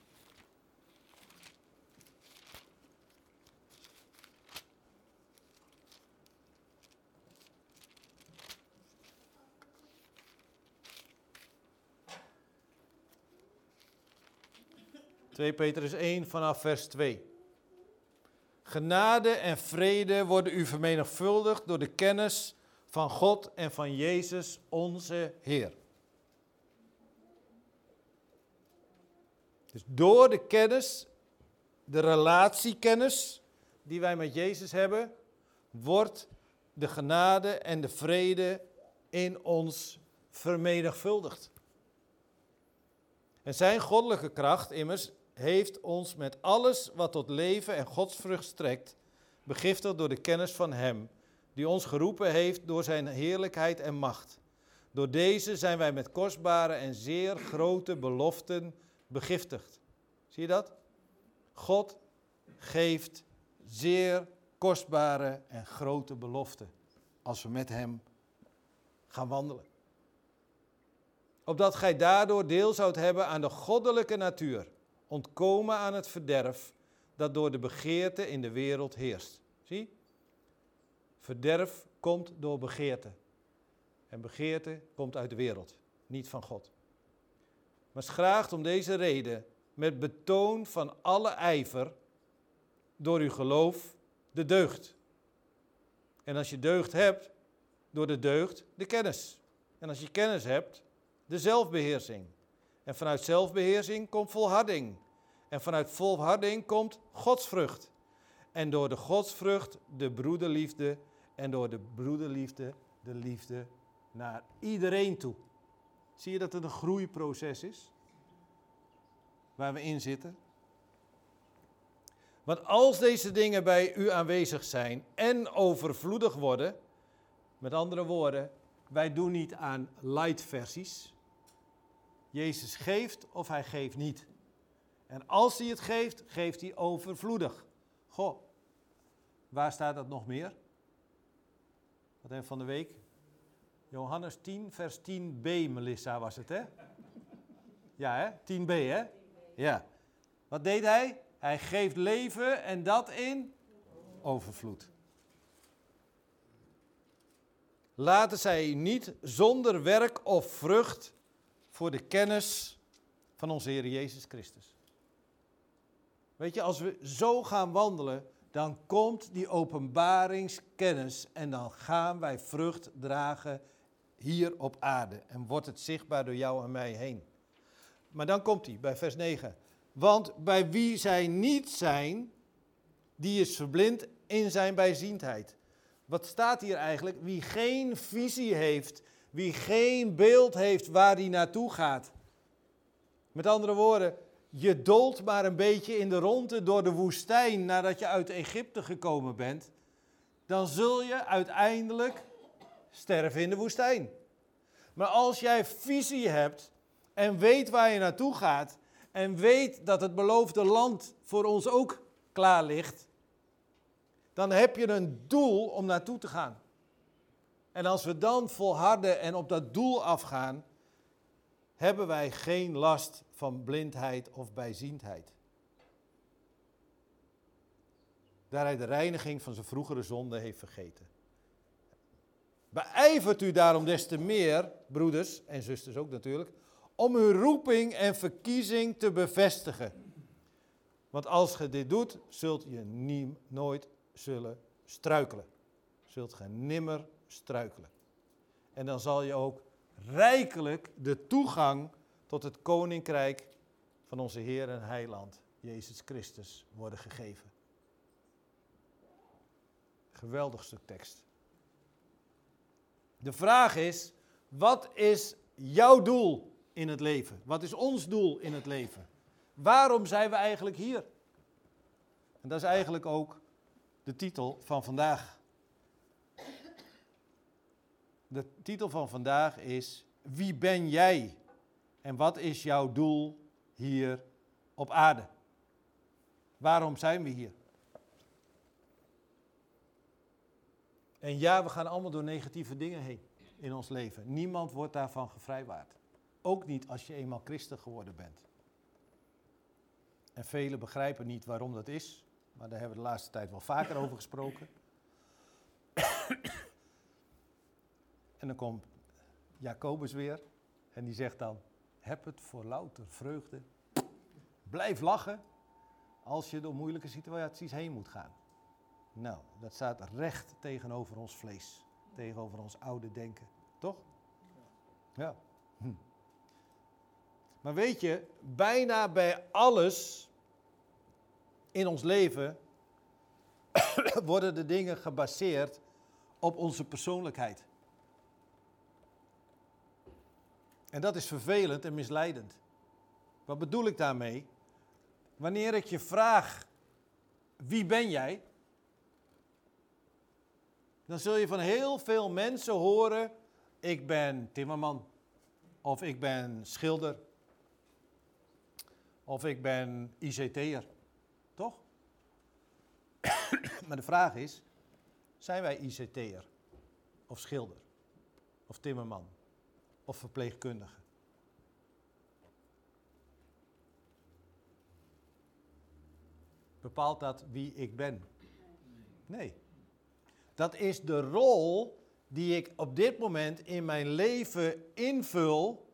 Petrus 1 vanaf vers 2. Genade en vrede worden u vermenigvuldigd door de kennis van God en van Jezus onze Heer. Dus door de kennis, de relatiekennis die wij met Jezus hebben, wordt de genade en de vrede in ons vermenigvuldigd. En zijn goddelijke kracht immers heeft ons met alles wat tot leven en godsvrucht strekt, begiftigd door de kennis van hem, die ons geroepen heeft door zijn heerlijkheid en macht. Door deze zijn wij met kostbare en zeer grote beloften begiftigd. Zie je dat? God geeft zeer kostbare en grote beloften als we met hem gaan wandelen. Opdat gij daardoor deel zoudt hebben aan de goddelijke natuur, ontkomen aan het verderf, dat door de begeerte in de wereld heerst. Zie? Verderf komt door begeerte. En begeerte komt uit de wereld, niet van God. Maar schraagt om deze reden, met betoon van alle ijver, door uw geloof de deugd. En als je deugd hebt, door de deugd de kennis. En als je kennis hebt, de zelfbeheersing. En vanuit zelfbeheersing komt volharding. En vanuit volharding komt godsvrucht. En door de godsvrucht de broederliefde. En door de broederliefde de liefde naar iedereen toe. Zie je dat het een groeiproces is? Waar we in zitten? Want als deze dingen bij u aanwezig zijn en overvloedig worden, met andere woorden, wij doen niet aan light versies. Jezus geeft of hij geeft niet. En als hij het geeft, geeft hij overvloedig. Goh, waar staat dat nog meer? Wat hebben we van de week? Johannes 10, vers 10b, Melissa was het, hè? Ja, hè? 10b, hè? Ja. Wat deed hij? Hij geeft leven en dat in overvloed. Laten zij niet zonder werk of vrucht voor de kennis van onze Heer Jezus Christus. Weet je, als we zo gaan wandelen, dan komt die openbaringskennis en dan gaan wij vrucht dragen hier op aarde. En wordt het zichtbaar door jou en mij heen. Maar dan komt hij bij vers 9. Want bij wie zij niet zijn, die is verblind in zijn bijziendheid. Wat staat hier eigenlijk? Wie geen visie heeft, wie geen beeld heeft waar hij naartoe gaat. Met andere woorden, je dolt maar een beetje in de ronde door de woestijn nadat je uit Egypte gekomen bent. Dan zul je uiteindelijk sterven in de woestijn. Maar als jij visie hebt en weet waar je naartoe gaat en weet dat het beloofde land voor ons ook klaar ligt, dan heb je een doel om naartoe te gaan. En als we dan volharden en op dat doel afgaan, hebben wij geen last van blindheid of bijziendheid. Daar hij de reiniging van zijn vroegere zonde heeft vergeten. Beijvert u daarom des te meer, broeders en zusters ook natuurlijk, om uw roeping en verkiezing te bevestigen. Want als je dit doet, zult je nooit zullen struikelen. Zult je nimmer struikelen. En dan zal je ook rijkelijk de toegang tot het koninkrijk van onze Heer en Heiland, Jezus Christus, worden gegeven. Geweldig stuk tekst. De vraag is, wat is jouw doel in het leven? Wat is ons doel in het leven? Waarom zijn we eigenlijk hier? En dat is eigenlijk ook de titel van vandaag. De titel van vandaag is, wie ben jij? En wat is jouw doel hier op aarde? Waarom zijn we hier? En ja, we gaan allemaal door negatieve dingen heen in ons leven. Niemand wordt daarvan gevrijwaard. Ook niet als je eenmaal christen geworden bent. En velen begrijpen niet waarom dat is. Maar daar hebben we de laatste tijd wel vaker over gesproken. En dan komt Jacobus weer. En die zegt dan, heb het voor louter vreugde. Blijf lachen als je door moeilijke situaties heen moet gaan. Nou, dat staat recht tegenover ons vlees. Tegenover ons oude denken. Toch? Ja. Maar weet je, bijna bij alles in ons leven worden de dingen gebaseerd op onze persoonlijkheid. En dat is vervelend en misleidend. Wat bedoel ik daarmee? Wanneer ik je vraag, wie ben jij? Dan zul je van heel veel mensen horen, ik ben timmerman. Of ik ben schilder. Of ik ben ICT'er. Toch? Maar de vraag is, zijn wij ICT'er? Of schilder? Of timmerman? Of verpleegkundige? Bepaalt dat wie ik ben? Nee. Dat is de rol die ik op dit moment in mijn leven invul.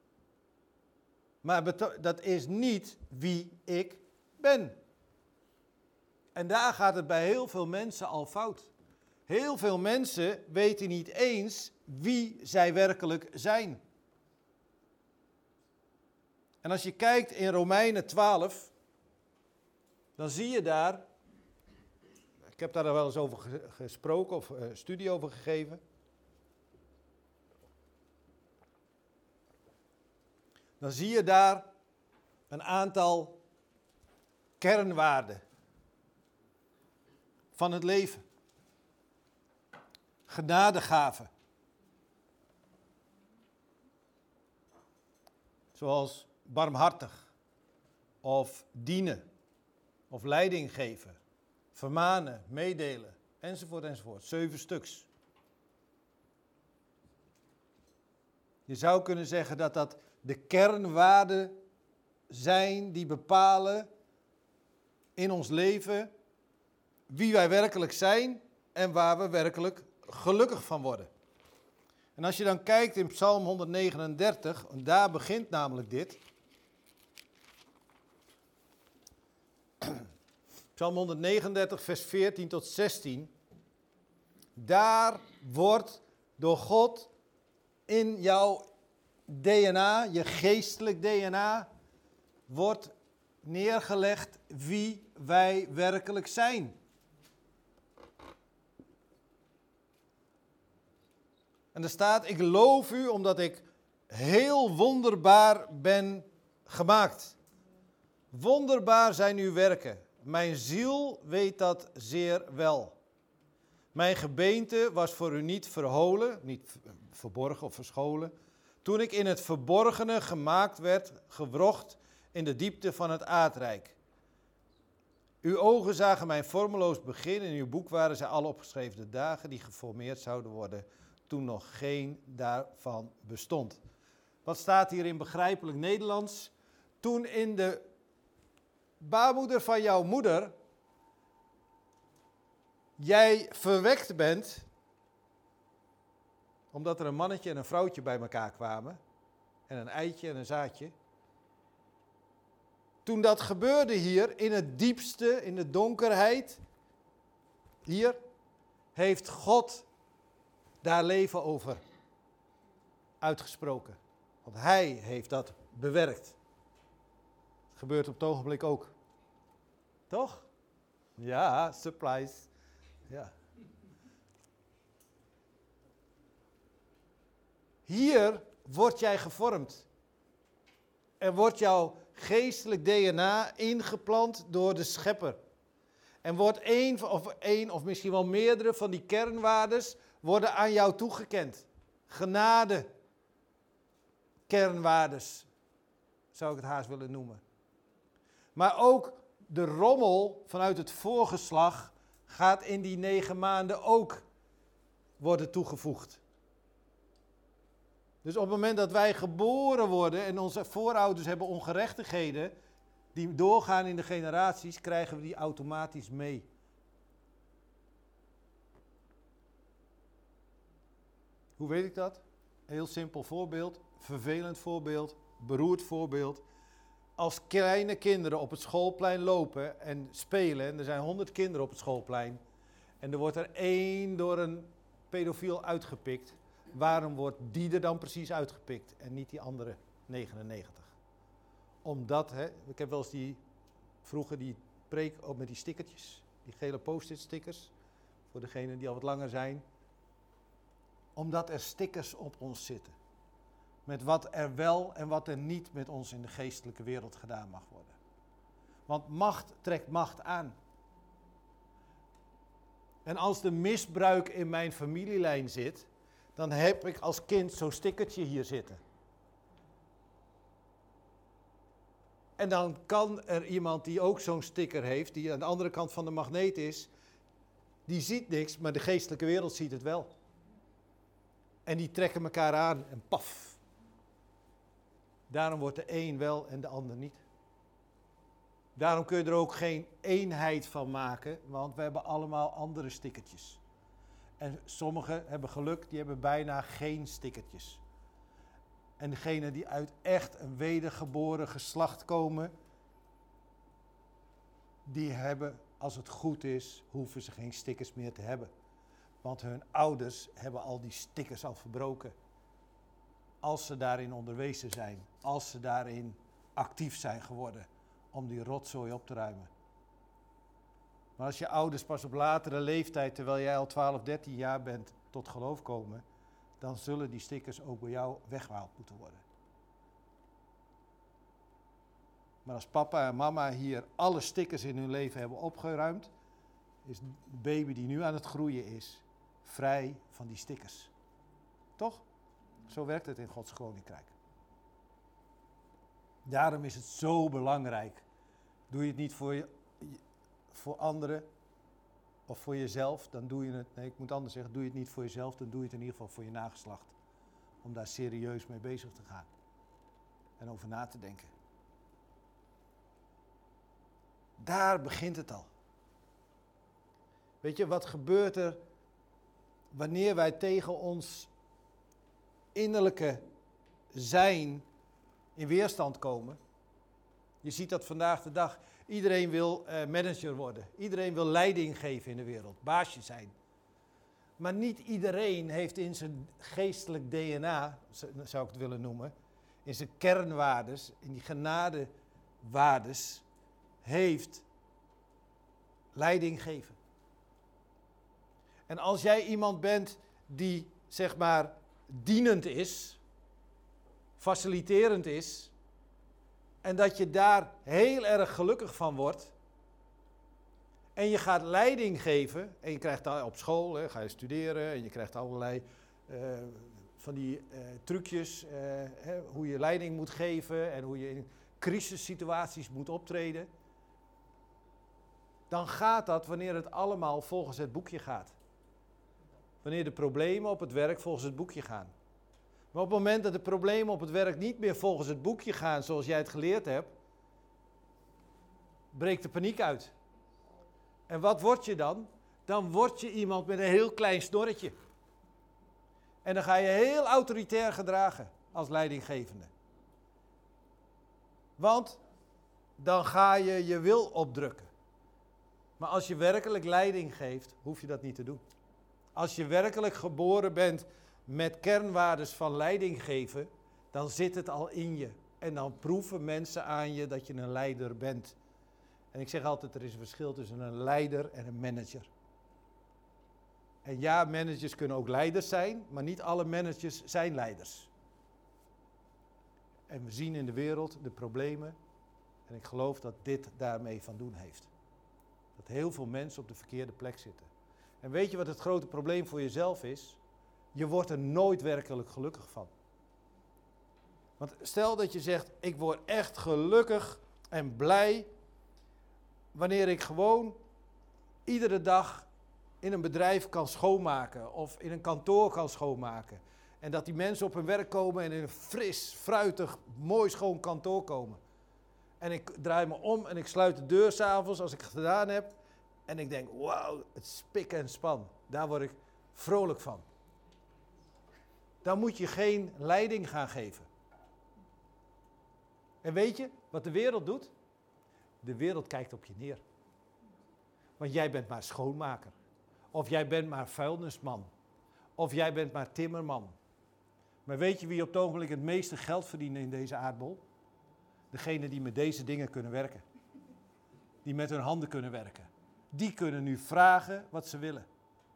Maar dat is niet wie ik ben. En daar gaat het bij heel veel mensen al fout. Heel veel mensen weten niet eens wie zij werkelijk zijn. En als je kijkt in Romeinen 12, dan zie je daar, ik heb daar wel eens over gesproken of een studie over gegeven. Dan zie je daar een aantal kernwaarden van het leven. Genadegaven. Zoals barmhartig, of dienen, of leiding geven, vermanen, meedelen, enzovoort, enzovoort. 7 stuks. Je zou kunnen zeggen dat dat de kernwaarden zijn die bepalen in ons leven wie wij werkelijk zijn en waar we werkelijk gelukkig van worden. En als je dan kijkt in Psalm 139, en daar begint namelijk dit. Psalm 139, vers 14 tot 16. Daar wordt door God in jouw DNA, je geestelijk DNA, wordt neergelegd wie wij werkelijk zijn. En er staat, ik loof u omdat ik heel wonderbaar ben gemaakt. Wonderbaar zijn uw werken. Mijn ziel weet dat zeer wel. Mijn gebeente was voor u niet verholen, niet verborgen of verscholen. Toen ik in het verborgene gemaakt werd, gewrocht in de diepte van het aardrijk. Uw ogen zagen mijn vormeloos begin. In uw boek waren zij alle opgeschreven de dagen die geformeerd zouden worden, toen nog geen daarvan bestond. Wat staat hier in begrijpelijk Nederlands? Toen in de baarmoeder van jouw moeder jij verwekt bent, omdat er een mannetje en een vrouwtje bij elkaar kwamen, en een eitje en een zaadje. Toen dat gebeurde hier, in het diepste, in de donkerheid, hier, heeft God daar leven over uitgesproken. Want hij heeft dat bewerkt. Het gebeurt op het ogenblik ook. Toch? Ja, surprise. Ja. Hier word jij gevormd. Er wordt jouw geestelijk DNA ingeplant door de Schepper. En wordt één of misschien wel meerdere van die kernwaardes worden aan jou toegekend. Genade. Kernwaardes. Zou ik het haast willen noemen. Maar ook de rommel vanuit het voorgeslag gaat in die 9 maanden ook worden toegevoegd. Dus op het moment dat wij geboren worden en onze voorouders hebben ongerechtigheden die doorgaan in de generaties, krijgen we die automatisch mee. Hoe weet ik dat? Een heel simpel voorbeeld, vervelend voorbeeld, beroerd voorbeeld. Als kleine kinderen op het schoolplein lopen en spelen, en er zijn 100 kinderen op het schoolplein, en er wordt er 1 door een pedofiel uitgepikt, waarom wordt die er dan precies uitgepikt en niet die andere 99? Omdat, ik heb wel eens vroeger die preek ook met die stickertjes, die gele post-it stickers, voor degenen die al wat langer zijn. Omdat er stickers op ons zitten. Met wat er wel en wat er niet met ons in de geestelijke wereld gedaan mag worden. Want macht trekt macht aan. En als er misbruik in mijn familielijn zit, dan heb ik als kind zo'n stickertje hier zitten. En dan kan er iemand die ook zo'n sticker heeft, die aan de andere kant van de magneet is, die ziet niks, maar de geestelijke wereld ziet het wel. En die trekken elkaar aan en paf. Daarom wordt de een wel en de ander niet. Daarom kun je er ook geen eenheid van maken, want we hebben allemaal andere stickertjes. En sommigen hebben geluk, die hebben bijna geen stickertjes. En degenen die uit echt een wedergeboren geslacht komen, die hebben, als het goed is, hoeven ze geen stickers meer te hebben. Want hun ouders hebben al die stickers al verbroken. Als ze daarin onderwezen zijn, als ze daarin actief zijn geworden om die rotzooi op te ruimen. Maar als je ouders pas op latere leeftijd, terwijl jij al 12, 13 jaar bent, tot geloof komen, dan zullen die stickers ook bij jou weggehaald moeten worden. Maar als papa en mama hier alle stickers in hun leven hebben opgeruimd, is de baby die nu aan het groeien is, vrij van die stickers. Toch? Zo werkt het in Gods koninkrijk. Daarom is het zo belangrijk. Doe je het niet voor anderen of voor jezelf, dan doe je het, nee, ik moet anders zeggen, doe je het niet voor jezelf, dan doe je het in ieder geval voor je nageslacht. Om daar serieus mee bezig te gaan en over na te denken. Daar begint het al. Weet je, wat gebeurt er wanneer wij tegen ons innerlijke zijn in weerstand komen? Je ziet dat vandaag de dag. Iedereen wil manager worden. Iedereen wil leiding geven in de wereld. Baasje zijn. Maar niet iedereen heeft in zijn geestelijk DNA, zou ik het willen noemen, in zijn kernwaardes, in die genadewaardes, heeft leiding geven. En als jij iemand bent die, zeg maar, dienend is, faciliterend is, en dat je daar heel erg gelukkig van wordt, en je gaat leiding geven, en je krijgt daar op school, ga je studeren, en je krijgt allerlei van die trucjes, hoe je leiding moet geven, en hoe je in crisissituaties moet optreden, dan gaat dat wanneer het allemaal volgens het boekje gaat. Wanneer de problemen op het werk volgens het boekje gaan. Maar op het moment dat de problemen op het werk niet meer volgens het boekje gaan zoals jij het geleerd hebt, breekt de paniek uit. En wat word je dan? Dan word je iemand met een heel klein snorretje. En dan ga je heel autoritair gedragen als leidinggevende. Want dan ga je je wil opdrukken. Maar als je werkelijk leiding geeft, hoef je dat niet te doen. Als je werkelijk geboren bent met kernwaardes van leiding geven, dan zit het al in je. En dan proeven mensen aan je dat je een leider bent. En ik zeg altijd, er is een verschil tussen een leider en een manager. En ja, managers kunnen ook leiders zijn, maar niet alle managers zijn leiders. En we zien in de wereld de problemen. En ik geloof dat dit daarmee van doen heeft. Dat heel veel mensen op de verkeerde plek zitten. En weet je wat het grote probleem voor jezelf is? Je wordt er nooit werkelijk gelukkig van. Want stel dat je zegt, ik word echt gelukkig en blij wanneer ik gewoon iedere dag in een bedrijf kan schoonmaken of in een kantoor kan schoonmaken. En dat die mensen op hun werk komen en in een fris, fruitig, mooi schoon kantoor komen. En ik draai me om en ik sluit de deur 's avonds als ik het gedaan heb. En ik denk, wauw, het spik en span. Daar word ik vrolijk van. Dan moet je geen leiding gaan geven. En weet je wat de wereld doet? De wereld kijkt op je neer. Want jij bent maar schoonmaker. Of jij bent maar vuilnisman. Of jij bent maar timmerman. Maar weet je wie op het ogenblik het meeste geld verdienen in deze aardbol? Degene die met deze dingen kunnen werken. Die met hun handen kunnen werken. Die kunnen nu vragen wat ze willen.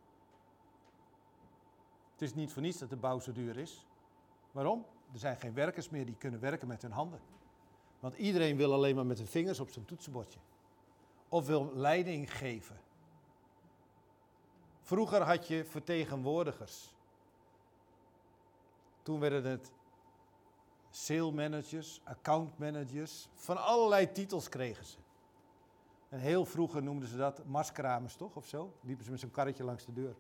Het is niet voor niets dat de bouw zo duur is. Waarom? Er zijn geen werkers meer die kunnen werken met hun handen. Want iedereen wil alleen maar met hun vingers op zijn toetsenbordje. Of wil leiding geven. Vroeger had je vertegenwoordigers. Toen werden het sales managers, account managers. Van allerlei titels kregen ze. En heel vroeger noemden ze dat marskramers, toch? Of zo? Liepen ze met zo'n karretje langs de deur.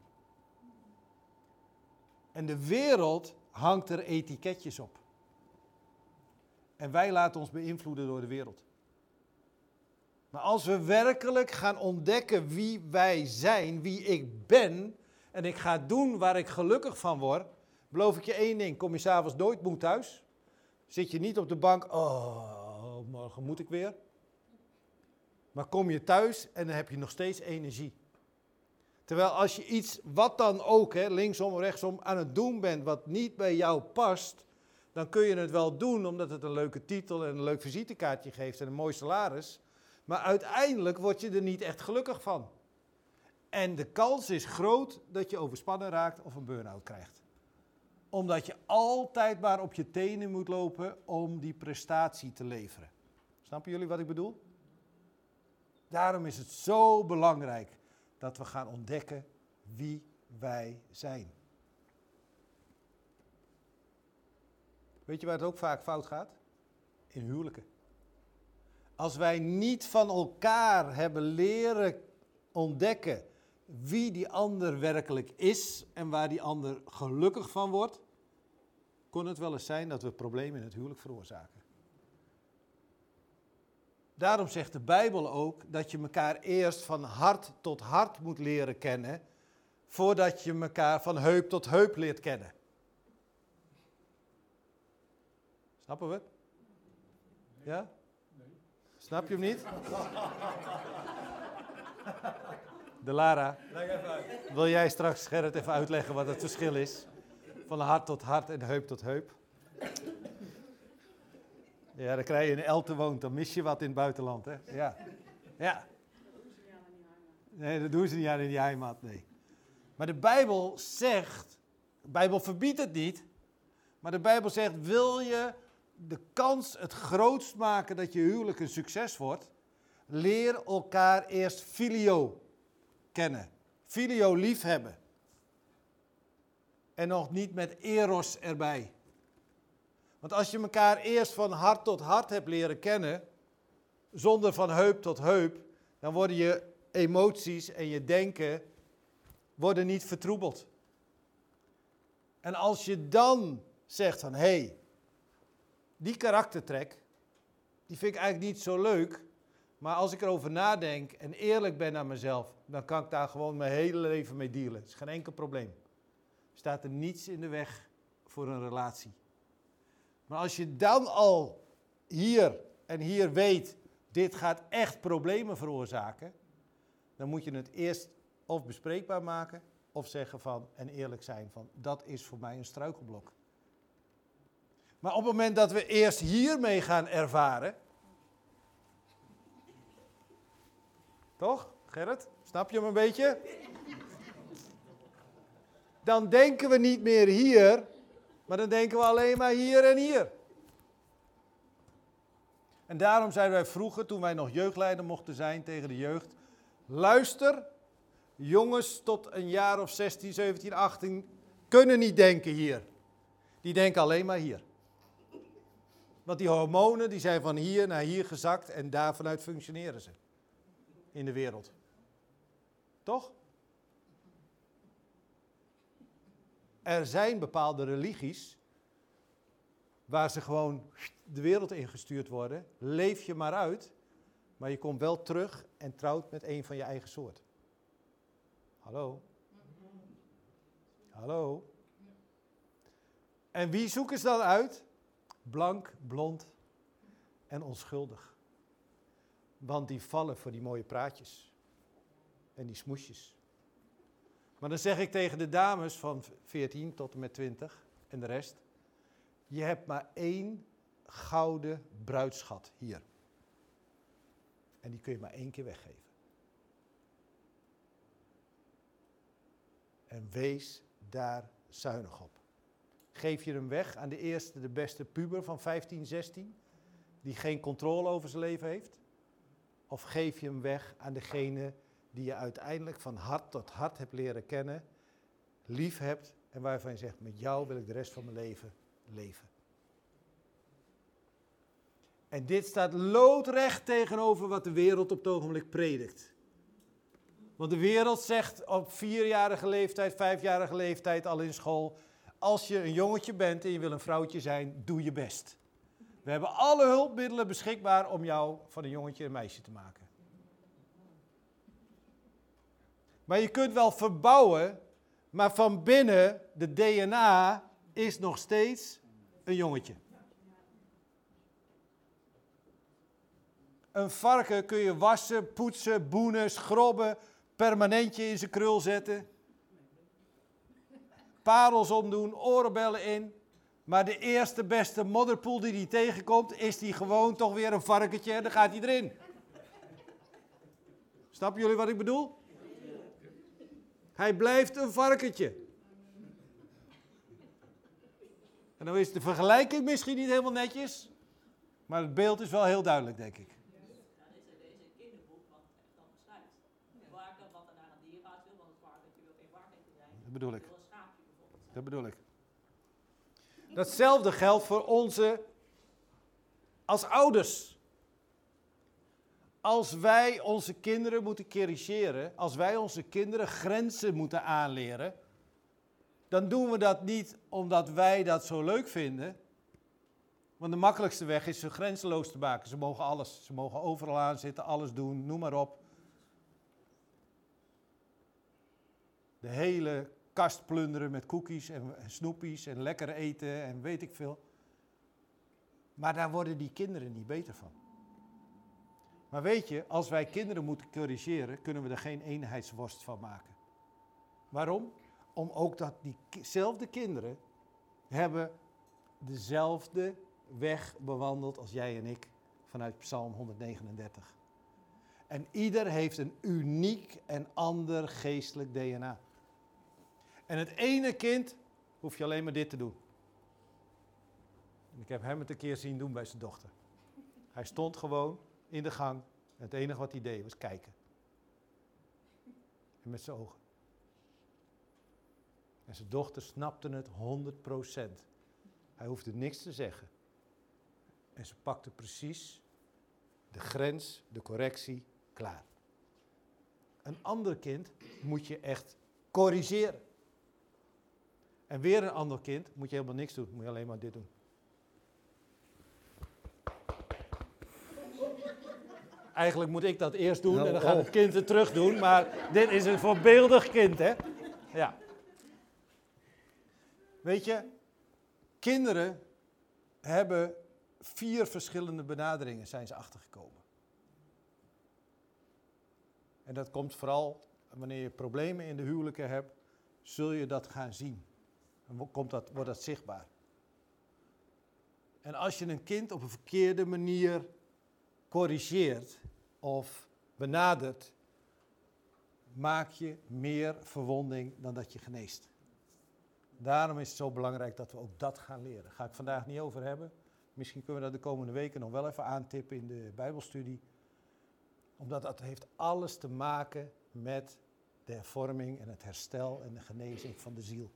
En de wereld hangt er etiketjes op. En wij laten ons beïnvloeden door de wereld. Maar als we werkelijk gaan ontdekken wie wij zijn, wie ik ben, en ik ga doen waar ik gelukkig van word, beloof ik je één ding, kom je s'avonds nooit moe thuis, zit je niet op de bank, oh, morgen moet ik weer. Maar kom je thuis en dan heb je nog steeds energie. Terwijl als je iets, wat dan ook, linksom, rechtsom, aan het doen bent wat niet bij jou past, dan kun je het wel doen omdat het een leuke titel en een leuk visitekaartje geeft en een mooi salaris. Maar uiteindelijk word je er niet echt gelukkig van. En de kans is groot dat je overspannen raakt of een burn-out krijgt. Omdat je altijd maar op je tenen moet lopen om die prestatie te leveren. Snappen jullie wat ik bedoel? Daarom is het zo belangrijk dat we gaan ontdekken wie wij zijn. Weet je waar het ook vaak fout gaat? In huwelijken. Als wij niet van elkaar hebben leren ontdekken wie die ander werkelijk is en waar die ander gelukkig van wordt, kon het wel eens zijn dat we problemen in het huwelijk veroorzaken. Daarom zegt de Bijbel ook dat je elkaar eerst van hart tot hart moet leren kennen, voordat je elkaar van heup tot heup leert kennen. Snappen we het? Ja? Snap je hem niet? De Lara, wil jij straks Gerrit even uitleggen wat het verschil is? Van hart tot hart en heup tot heup. Ja, dan krijg je in Elten woont, dan mis je wat in het buitenland, hè? Ja. Ja. Nee, dat doen ze niet aan in die heimat, nee. Maar de Bijbel zegt, de Bijbel verbiedt het niet, maar de Bijbel zegt, wil je de kans het grootst maken dat je huwelijk een succes wordt, leer elkaar eerst filio kennen. Filio liefhebben. En nog niet met eros erbij. Want als je elkaar eerst van hart tot hart hebt leren kennen, zonder van heup tot heup, dan worden je emoties en je denken worden niet vertroebeld. En als je dan zegt van, hé, die karaktertrek, die vind ik eigenlijk niet zo leuk, maar als ik erover nadenk en eerlijk ben naar mezelf, dan kan ik daar gewoon mijn hele leven mee dealen. Dat is geen enkel probleem. Staat er niets in de weg voor een relatie. Maar als je dan al hier en hier weet, dit gaat echt problemen veroorzaken, dan moet je het eerst of bespreekbaar maken, of zeggen van, en eerlijk zijn van, dat is voor mij een struikelblok. Maar op het moment dat we eerst hiermee gaan ervaren, toch, Gerrit? Snap je hem een beetje? Dan denken we niet meer hier, maar dan denken we alleen maar hier en hier. En daarom zeiden wij vroeger, toen wij nog jeugdleider mochten zijn tegen de jeugd, luister, jongens tot een jaar of 16, 17, 18 kunnen niet denken hier. Die denken alleen maar hier. Want die hormonen die zijn van hier naar hier gezakt en daar vanuit functioneren ze in de wereld. Toch? Er zijn bepaalde religies waar ze gewoon de wereld ingestuurd worden. Leef je maar uit, maar je komt wel terug en trouwt met een van je eigen soort. Hallo? Hallo? En wie zoeken ze dan uit? Blank, blond en onschuldig. Want die vallen voor die mooie praatjes. En die smoesjes. Maar dan zeg ik tegen de dames van 14 tot en met 20 en de rest. Je hebt maar 1 gouden bruidsschat hier. En die kun je maar 1 keer weggeven. En wees daar zuinig op. Geef je hem weg aan de eerste, de beste puber van 15, 16, die geen controle over zijn leven heeft? Of geef je hem weg aan degene die je uiteindelijk van hart tot hart hebt leren kennen, lief hebt en waarvan je zegt, met jou wil ik de rest van mijn leven leven. En dit staat loodrecht tegenover wat de wereld op het ogenblik predikt. Want de wereld zegt op 4-jarige leeftijd, 5-jarige leeftijd al in school, als je een jongetje bent en je wil een vrouwtje zijn, doe je best. We hebben alle hulpmiddelen beschikbaar om jou van een jongetje een meisje te maken. Maar je kunt wel verbouwen, maar van binnen, de DNA, is nog steeds een jongetje. Een varken kun je wassen, poetsen, boenen, schrobben, permanentje in zijn krul zetten. Parels omdoen, oorbellen in. Maar de eerste beste modderpoel die hij tegenkomt, is die gewoon toch weer een varkentje en dan gaat hij erin. Snappen jullie wat ik bedoel? Hij blijft een varkentje. En dan is de vergelijking misschien niet helemaal netjes, maar het beeld is wel heel duidelijk, denk ik. Dan is er deze kinderboek wat echt dan besluit. Een varken wat er naar een diergaard wil, want het varkentje wil geen varkentje zijn. Dat bedoel ik. Wil een schaapje bijvoorbeeld zijn. Dat bedoel ik. Datzelfde geldt voor onze als ouders. Als wij onze kinderen moeten corrigeren, als wij onze kinderen grenzen moeten aanleren, dan doen we dat niet omdat wij dat zo leuk vinden. Want de makkelijkste weg is ze grenzeloos te maken. Ze mogen alles. Ze mogen overal aan zitten, alles doen, noem maar op. De hele kast plunderen met cookies en snoepies en lekker eten en weet ik veel. Maar daar worden die kinderen niet beter van. Maar weet je, als wij kinderen moeten corrigeren, kunnen we er geen eenheidsworst van maken. Waarom? Om ook dat diezelfde kinderen hebben dezelfde weg bewandeld als jij en ik vanuit Psalm 139. En ieder heeft een uniek en ander geestelijk DNA. En het ene kind hoef je alleen maar dit te doen. Ik heb hem het een keer zien doen bij zijn dochter. Hij stond gewoon in de gang. En het enige wat hij deed was kijken. En met zijn ogen. En zijn dochter snapte het 100%. Hij hoefde niks te zeggen. En ze pakte precies de grens, de correctie, klaar. Een ander kind moet je echt corrigeren. En weer een ander kind moet je helemaal niks doen. Moet je alleen maar dit doen. Eigenlijk moet ik dat eerst doen en dan gaat het kind het terug doen. Maar dit is een voorbeeldig kind, hè? Ja. Weet je, kinderen hebben 4 verschillende benaderingen, zijn ze achtergekomen. En dat komt vooral wanneer je problemen in de huwelijken hebt, zul je dat gaan zien. En wordt dat zichtbaar. En als je een kind op een verkeerde manier corrigeert of benadert, maak je meer verwonding dan dat je geneest. Daarom is het zo belangrijk dat we ook dat gaan leren. Daar ga ik vandaag niet over hebben. Misschien kunnen we dat de komende weken nog wel even aantippen in de Bijbelstudie. Omdat dat heeft alles te maken met de hervorming en het herstel en de genezing van de ziel.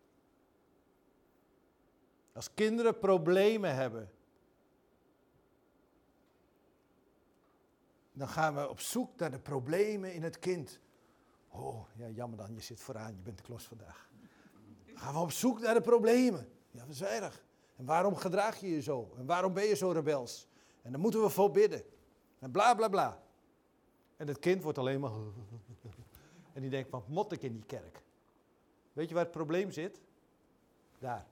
Als kinderen problemen hebben, dan gaan we op zoek naar de problemen in het kind. Oh, ja, jammer dan, je zit vooraan, je bent de klos vandaag. Dan gaan we op zoek naar de problemen. Ja, dat is erg. En waarom gedraag je je zo? En waarom ben je zo rebels? En daar moeten we voor bidden. En bla bla bla. En het kind wordt alleen maar... En die denkt, wat mot ik in die kerk? Weet je waar het probleem zit? Daar.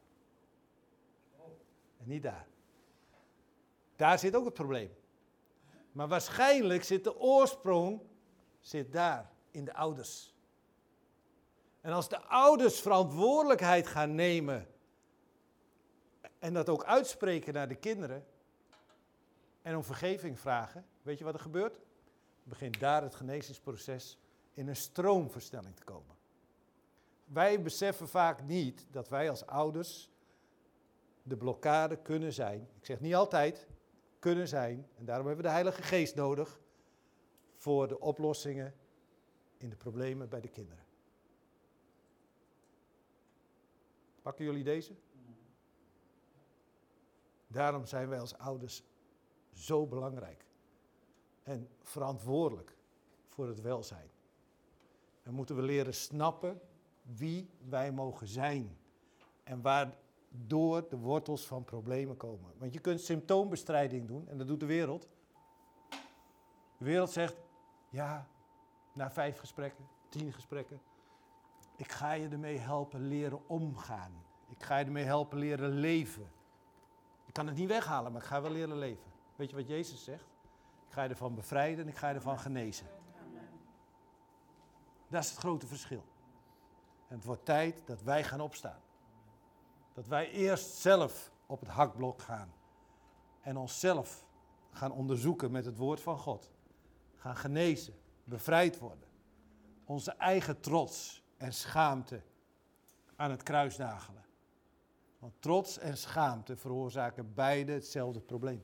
En niet daar. Daar zit ook het probleem. Maar waarschijnlijk zit de oorsprong daar, in de ouders. En als de ouders verantwoordelijkheid gaan nemen en dat ook uitspreken naar de kinderen en om vergeving vragen, weet je wat er gebeurt? Begint daar het genezingsproces in een stroomversnelling te komen. Wij beseffen vaak niet dat wij als ouders de blokkade kunnen zijn. Ik zeg niet altijd, kunnen zijn. En daarom hebben we de Heilige Geest nodig voor de oplossingen in de problemen bij de kinderen. Pakken jullie deze? Daarom zijn wij als ouders zo belangrijk en verantwoordelijk voor het welzijn. En moeten we leren snappen wie wij mogen zijn en waardoor de wortels van problemen komen. Want je kunt symptoombestrijding doen en dat doet de wereld. De wereld zegt, ja, na 5 gesprekken, 10 gesprekken. Ik ga je ermee helpen leren omgaan. Ik ga je ermee helpen leren leven. Ik kan het niet weghalen, maar ik ga wel leren leven. Weet je wat Jezus zegt? Ik ga je ervan bevrijden en ik ga je ervan genezen. Dat is het grote verschil. En het wordt tijd dat wij gaan opstaan. Dat wij eerst zelf op het hakblok gaan. En onszelf gaan onderzoeken met het woord van God. Gaan genezen, bevrijd worden. Onze eigen trots en schaamte aan het kruis nagelen. Want trots en schaamte veroorzaken beide hetzelfde probleem.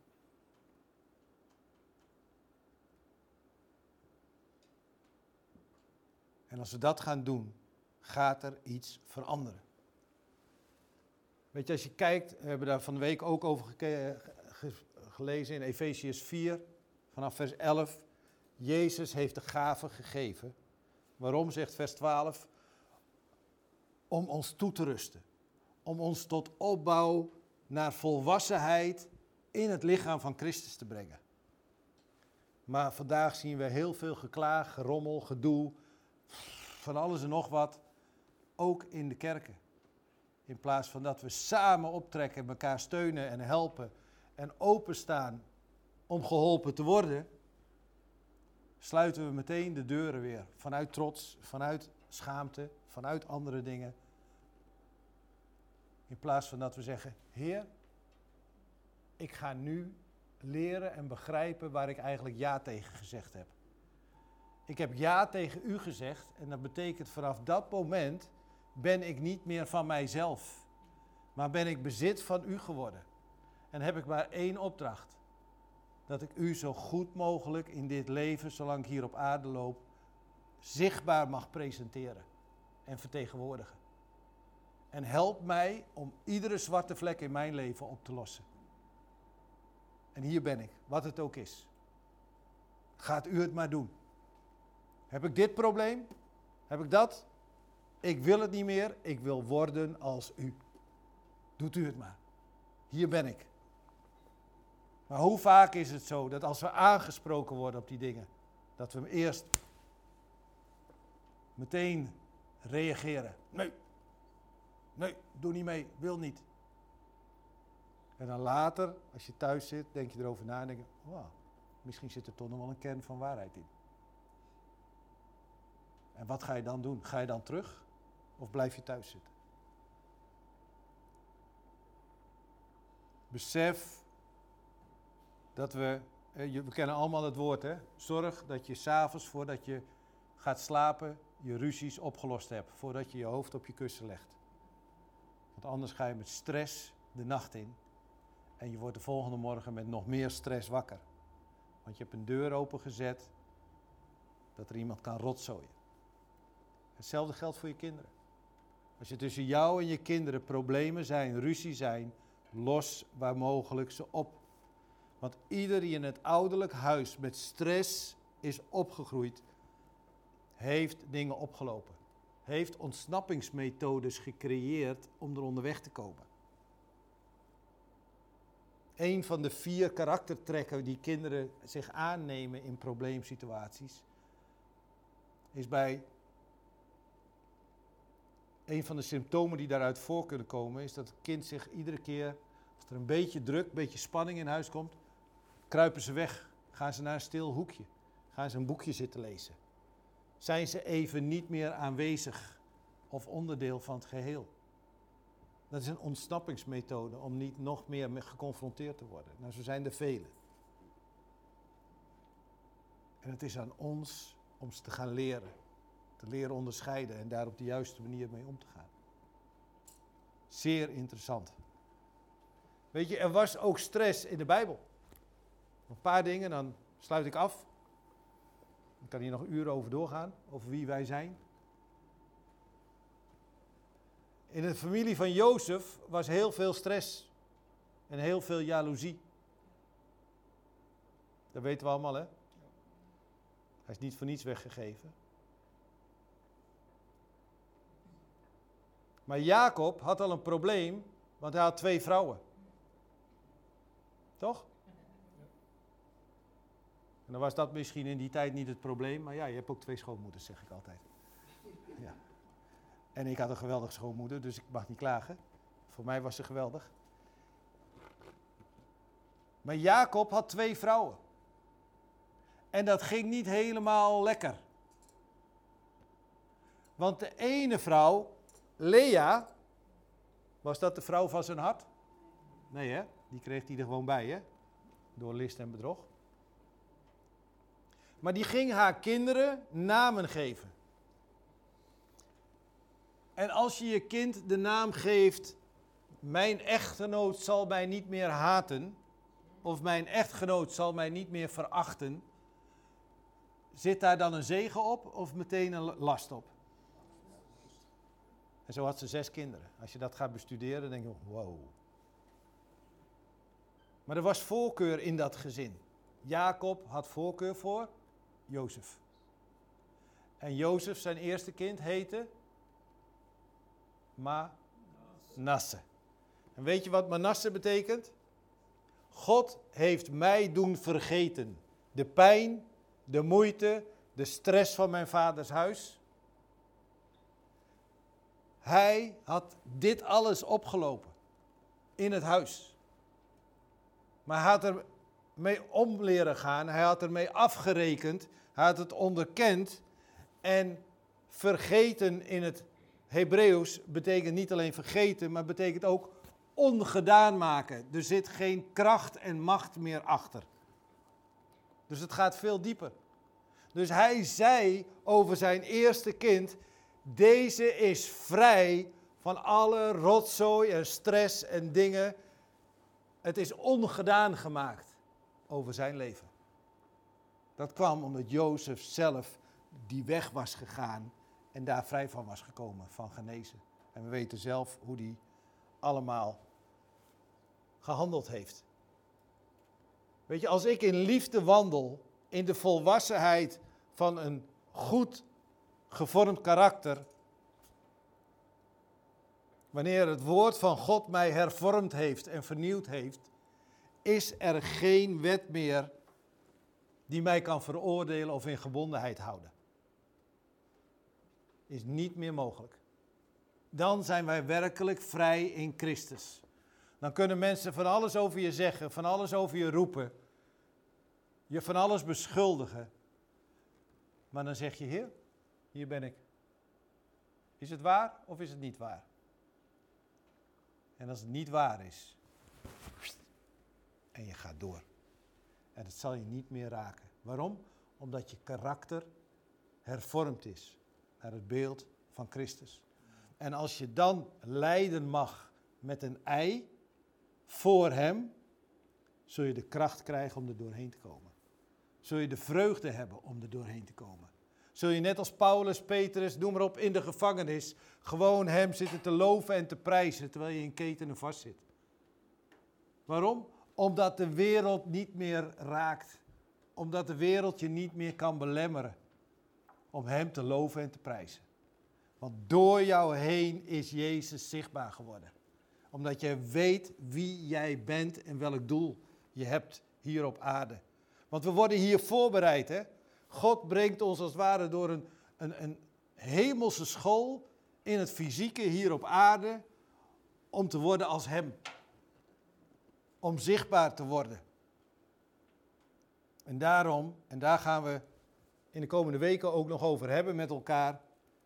En als we dat gaan doen, gaat er iets veranderen. Weet je, als je kijkt, we hebben daar van de week ook over gelezen in Efesiërs 4, vanaf vers 11. Jezus heeft de gaven gegeven. Waarom, zegt vers 12? Om ons toe te rusten. Om ons tot opbouw naar volwassenheid in het lichaam van Christus te brengen. Maar vandaag zien we heel veel geklaag, gerommel, gedoe, van alles en nog wat, ook in de kerken. In plaats van dat we samen optrekken, elkaar steunen en helpen en openstaan om geholpen te worden, sluiten we meteen de deuren weer. Vanuit trots, vanuit schaamte, vanuit andere dingen. In plaats van dat we zeggen, Heer, ik ga nu leren en begrijpen waar ik eigenlijk ja tegen gezegd heb. Ik heb ja tegen u gezegd en dat betekent vanaf dat moment ben ik niet meer van mijzelf, maar ben ik bezit van u geworden. En heb ik maar één opdracht. Dat ik u zo goed mogelijk in dit leven, zolang ik hier op aarde loop, zichtbaar mag presenteren en vertegenwoordigen. En help mij om iedere zwarte vlek in mijn leven op te lossen. En hier ben ik, wat het ook is. Gaat u het maar doen. Heb ik dit probleem? Heb ik dat? Ik wil het niet meer, ik wil worden als u. Doet u het maar. Hier ben ik. Maar hoe vaak is het zo dat als we aangesproken worden op die dingen, dat we hem eerst meteen reageren. Nee, doe niet mee, wil niet. En dan later, als je thuis zit, denk je erover na en denk je, wow, misschien zit er toch nog wel een kern van waarheid in. En wat ga je dan doen? Ga je dan terug of blijf je thuis zitten? Besef dat we kennen allemaal het woord, hè? Zorg dat je 's avonds voordat je gaat slapen je ruzies opgelost hebt. Voordat je je hoofd op je kussen legt. Want anders ga je met stress de nacht in. En je wordt de volgende morgen met nog meer stress wakker. Want je hebt een deur opengezet dat er iemand kan rotzooien. Hetzelfde geldt voor je kinderen. Als er tussen jou en je kinderen problemen zijn, ruzie zijn, los waar mogelijk ze op. Want ieder die in het ouderlijk huis met stress is opgegroeid, heeft dingen opgelopen. Heeft ontsnappingsmethodes gecreëerd om er onderweg te komen. Een van de 4 karaktertrekken die kinderen zich aannemen in probleemsituaties, is bij een van de symptomen die daaruit voor kunnen komen, is dat het kind zich iedere keer, als er een beetje druk, een beetje spanning in huis komt, kruipen ze weg. Gaan ze naar een stil hoekje. Gaan ze een boekje zitten lezen. Zijn ze even niet meer aanwezig of onderdeel van het geheel. Dat is een ontsnappingsmethode om niet nog meer mee geconfronteerd te worden. Nou, zo zijn er vele. En het is aan ons om ze te gaan leren. Te leren onderscheiden en daar op de juiste manier mee om te gaan. Zeer interessant. Weet je, er was ook stress in de Bijbel. Een paar dingen, dan sluit ik af. Ik kan hier nog uren over doorgaan, over wie wij zijn. In de familie van Jozef was heel veel stress en heel veel jaloezie. Dat weten we allemaal, hè? Hij is niet voor niets weggegeven. Maar Jacob had al een probleem, want hij had 2 vrouwen. Toch? En dan was dat misschien in die tijd niet het probleem. Maar ja, je hebt ook 2 schoonmoeders, zeg ik altijd. Ja. En ik had een geweldige schoonmoeder, dus ik mag niet klagen. Voor mij was ze geweldig. Maar Jacob had 2 vrouwen. En dat ging niet helemaal lekker. Want de ene vrouw, Lea, was dat de vrouw van zijn hart? Nee hè, die kreeg hij er gewoon bij hè, door list en bedrog. Maar die ging haar kinderen namen geven. En als je je kind de naam geeft, mijn echtgenoot zal mij niet meer haten, of mijn echtgenoot zal mij niet meer verachten, zit daar dan een zegen op of meteen een last op? En zo had ze 6 kinderen. Als je dat gaat bestuderen, dan denk je, wow. Maar er was voorkeur in dat gezin. Jacob had voorkeur voor Jozef. En Jozef, zijn eerste kind, heette Manasse. En weet je wat Manasse betekent? God heeft mij doen vergeten. De pijn, de moeite, de stress van mijn vaders huis. Hij had dit alles opgelopen in het huis. Maar hij had er mee om leren gaan. Hij had ermee afgerekend. Hij had het onderkend. En vergeten in het Hebreeuws betekent niet alleen vergeten, maar betekent ook ongedaan maken. Er zit geen kracht en macht meer achter. Dus het gaat veel dieper. Dus hij zei over zijn eerste kind, deze is vrij van alle rotzooi en stress en dingen. Het is ongedaan gemaakt over zijn leven. Dat kwam omdat Jozef zelf die weg was gegaan en daar vrij van was gekomen, van genezen. En we weten zelf hoe die allemaal gehandeld heeft. Weet je, als ik in liefde wandel, in de volwassenheid van een goed gevormd karakter, wanneer het woord van God mij hervormd heeft en vernieuwd heeft, is er geen wet meer die mij kan veroordelen of in gebondenheid houden. Is niet meer mogelijk. Dan zijn wij werkelijk vrij in Christus. Dan kunnen mensen van alles over je zeggen, van alles over je roepen, je van alles beschuldigen. Maar dan zeg je, Heer, hier ben ik. Is het waar of is het niet waar? En als het niet waar is, en je gaat door. En het zal je niet meer raken. Waarom? Omdat je karakter hervormd is naar het beeld van Christus. En als je dan lijden mag met een ei voor hem, zul je de kracht krijgen om er doorheen te komen. Zul je de vreugde hebben om er doorheen te komen. Zul je net als Paulus, Petrus, noem maar op, in de gevangenis gewoon hem zitten te loven en te prijzen terwijl je in ketenen vastzit. Waarom? Omdat de wereld niet meer raakt. Omdat de wereld je niet meer kan belemmeren om hem te loven en te prijzen. Want door jou heen is Jezus zichtbaar geworden. Omdat je weet wie jij bent en welk doel je hebt hier op aarde. Want we worden hier voorbereid. Hè? God brengt ons als het ware door een hemelse school in het fysieke hier op aarde om te worden als hem. Om zichtbaar te worden. En daarom, en daar gaan we in de komende weken ook nog over hebben met elkaar.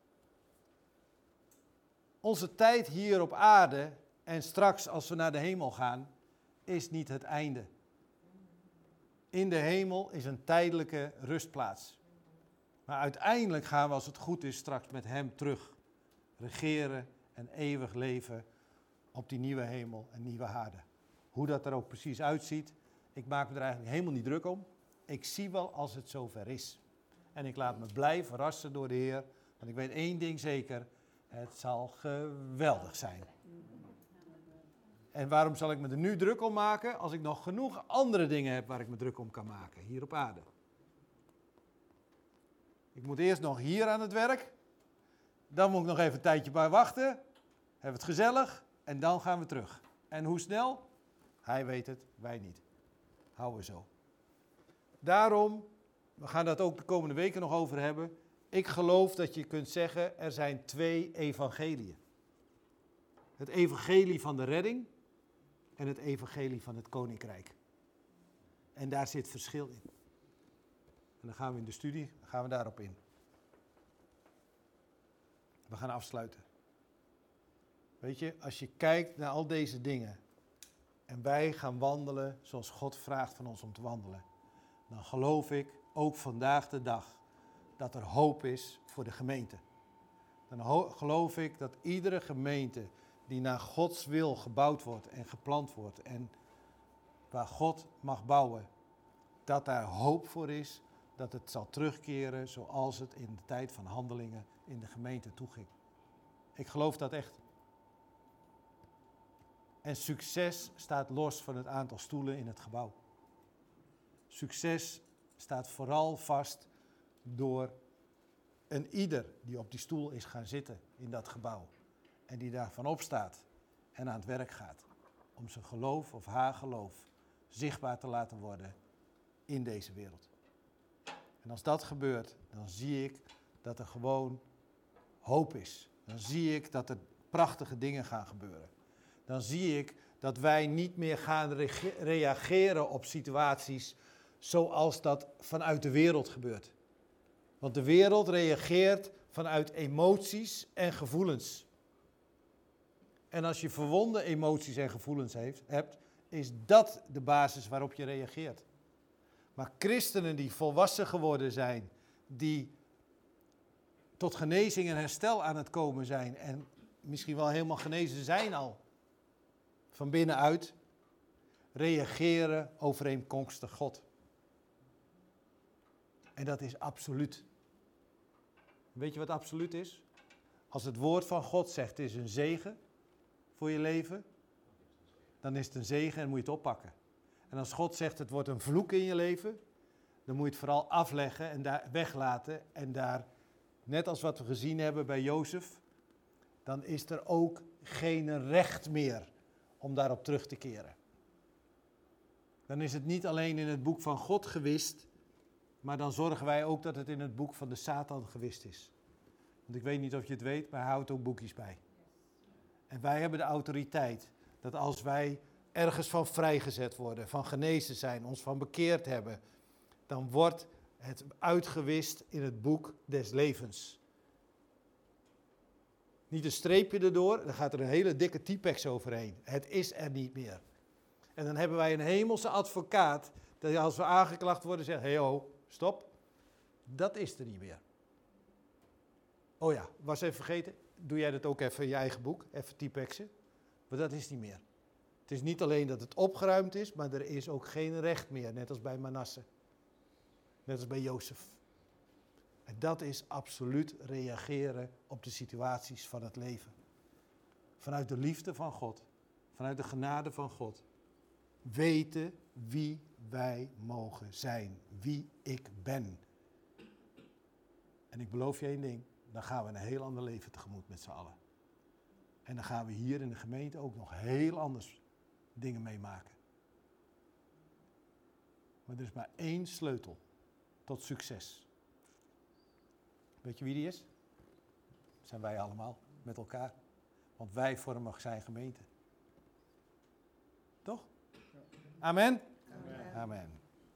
Onze tijd hier op aarde en straks als we naar de hemel gaan, is niet het einde. In de hemel is een tijdelijke rustplaats. Maar uiteindelijk gaan we, als het goed is, straks met hem terug regeren en eeuwig leven op die nieuwe hemel en nieuwe aarde. Hoe dat er ook precies uitziet, ik maak me er eigenlijk helemaal niet druk om. Ik zie wel als het zover is. En ik laat me blij verrassen door de Heer, want ik weet één ding zeker, het zal geweldig zijn. En waarom zal ik me er nu druk om maken, als ik nog genoeg andere dingen heb waar ik me druk om kan maken, hier op aarde? Ik moet eerst nog hier aan het werk, dan moet ik nog even een tijdje bij wachten, hebben we het gezellig en dan gaan we terug. En hoe snel? Hij weet het, wij niet. Houden we zo. Daarom we gaan dat ook de komende weken nog over hebben. Ik geloof dat je kunt zeggen, er zijn 2 evangeliën. Het evangelie van de redding en het evangelie van het koninkrijk. En daar zit verschil in. En dan gaan we in de studie, gaan we daarop in. We gaan afsluiten. Weet je, als je kijkt naar al deze dingen en wij gaan wandelen zoals God vraagt van ons om te wandelen, dan geloof ik ook vandaag de dag dat er hoop is voor de gemeente. Dan geloof ik dat iedere gemeente die naar Gods wil gebouwd wordt en geplant wordt en waar God mag bouwen, dat daar hoop voor is, dat het zal terugkeren zoals het in de tijd van Handelingen in de gemeente toeging. Ik geloof dat echt. En succes staat los van het aantal stoelen in het gebouw. Succes staat vooral vast door een ieder die op die stoel is gaan zitten in dat gebouw. En die daarvan opstaat en aan het werk gaat. Om zijn geloof of haar geloof zichtbaar te laten worden in deze wereld. En als dat gebeurt, dan zie ik dat er gewoon hoop is. Dan zie ik dat er prachtige dingen gaan gebeuren. Dan zie ik dat wij niet meer gaan reageren op situaties zoals dat vanuit de wereld gebeurt. Want de wereld reageert vanuit emoties en gevoelens. En als je verwonde emoties en gevoelens hebt, is dat de basis waarop je reageert. Maar christenen die volwassen geworden zijn, die tot genezing en herstel aan het komen zijn en misschien wel helemaal genezen zijn al, van binnenuit, reageren overeenkomstig God. En dat is absoluut. Weet je wat absoluut is? Als het woord van God zegt, het is een zegen voor je leven, dan is het een zegen en moet je het oppakken. En als God zegt, het wordt een vloek in je leven, dan moet je het vooral afleggen en daar weglaten. En daar, net als wat we gezien hebben bij Jozef, dan is er ook geen recht meer om daarop terug te keren. Dan is het niet alleen in het boek van God gewist, maar dan zorgen wij ook dat het in het boek van de Satan gewist is. Want ik weet niet of je het weet, maar hij houdt ook boekjes bij. En wij hebben de autoriteit dat als wij ergens van vrijgezet worden, van genezen zijn, ons van bekeerd hebben, dan wordt het uitgewist in het boek des levens. Niet een streepje erdoor, dan gaat er een hele dikke typex overheen. Het is er niet meer. En dan hebben wij een hemelse advocaat, dat als we aangeklaagd worden zegt, hey ho, stop, dat is er niet meer. Oh ja, was even vergeten, doe jij dat ook even in je eigen boek, even typexen, maar dat is niet meer. Het is niet alleen dat het opgeruimd is, maar er is ook geen recht meer, net als bij Manasse. Net als bij Jozef. En dat is absoluut reageren op de situaties van het leven. Vanuit de liefde van God, vanuit de genade van God. Weten wie wij mogen zijn, wie ik ben. En ik beloof je één ding, dan gaan we een heel ander leven tegemoet met z'n allen. En dan gaan we hier in de gemeente ook nog heel anders dingen meemaken. Maar er is maar één sleutel tot succes. Weet je wie die is? Dat zijn wij allemaal, met elkaar. Want wij vormen zijn gemeente. Toch? Amen? Amen. Amen.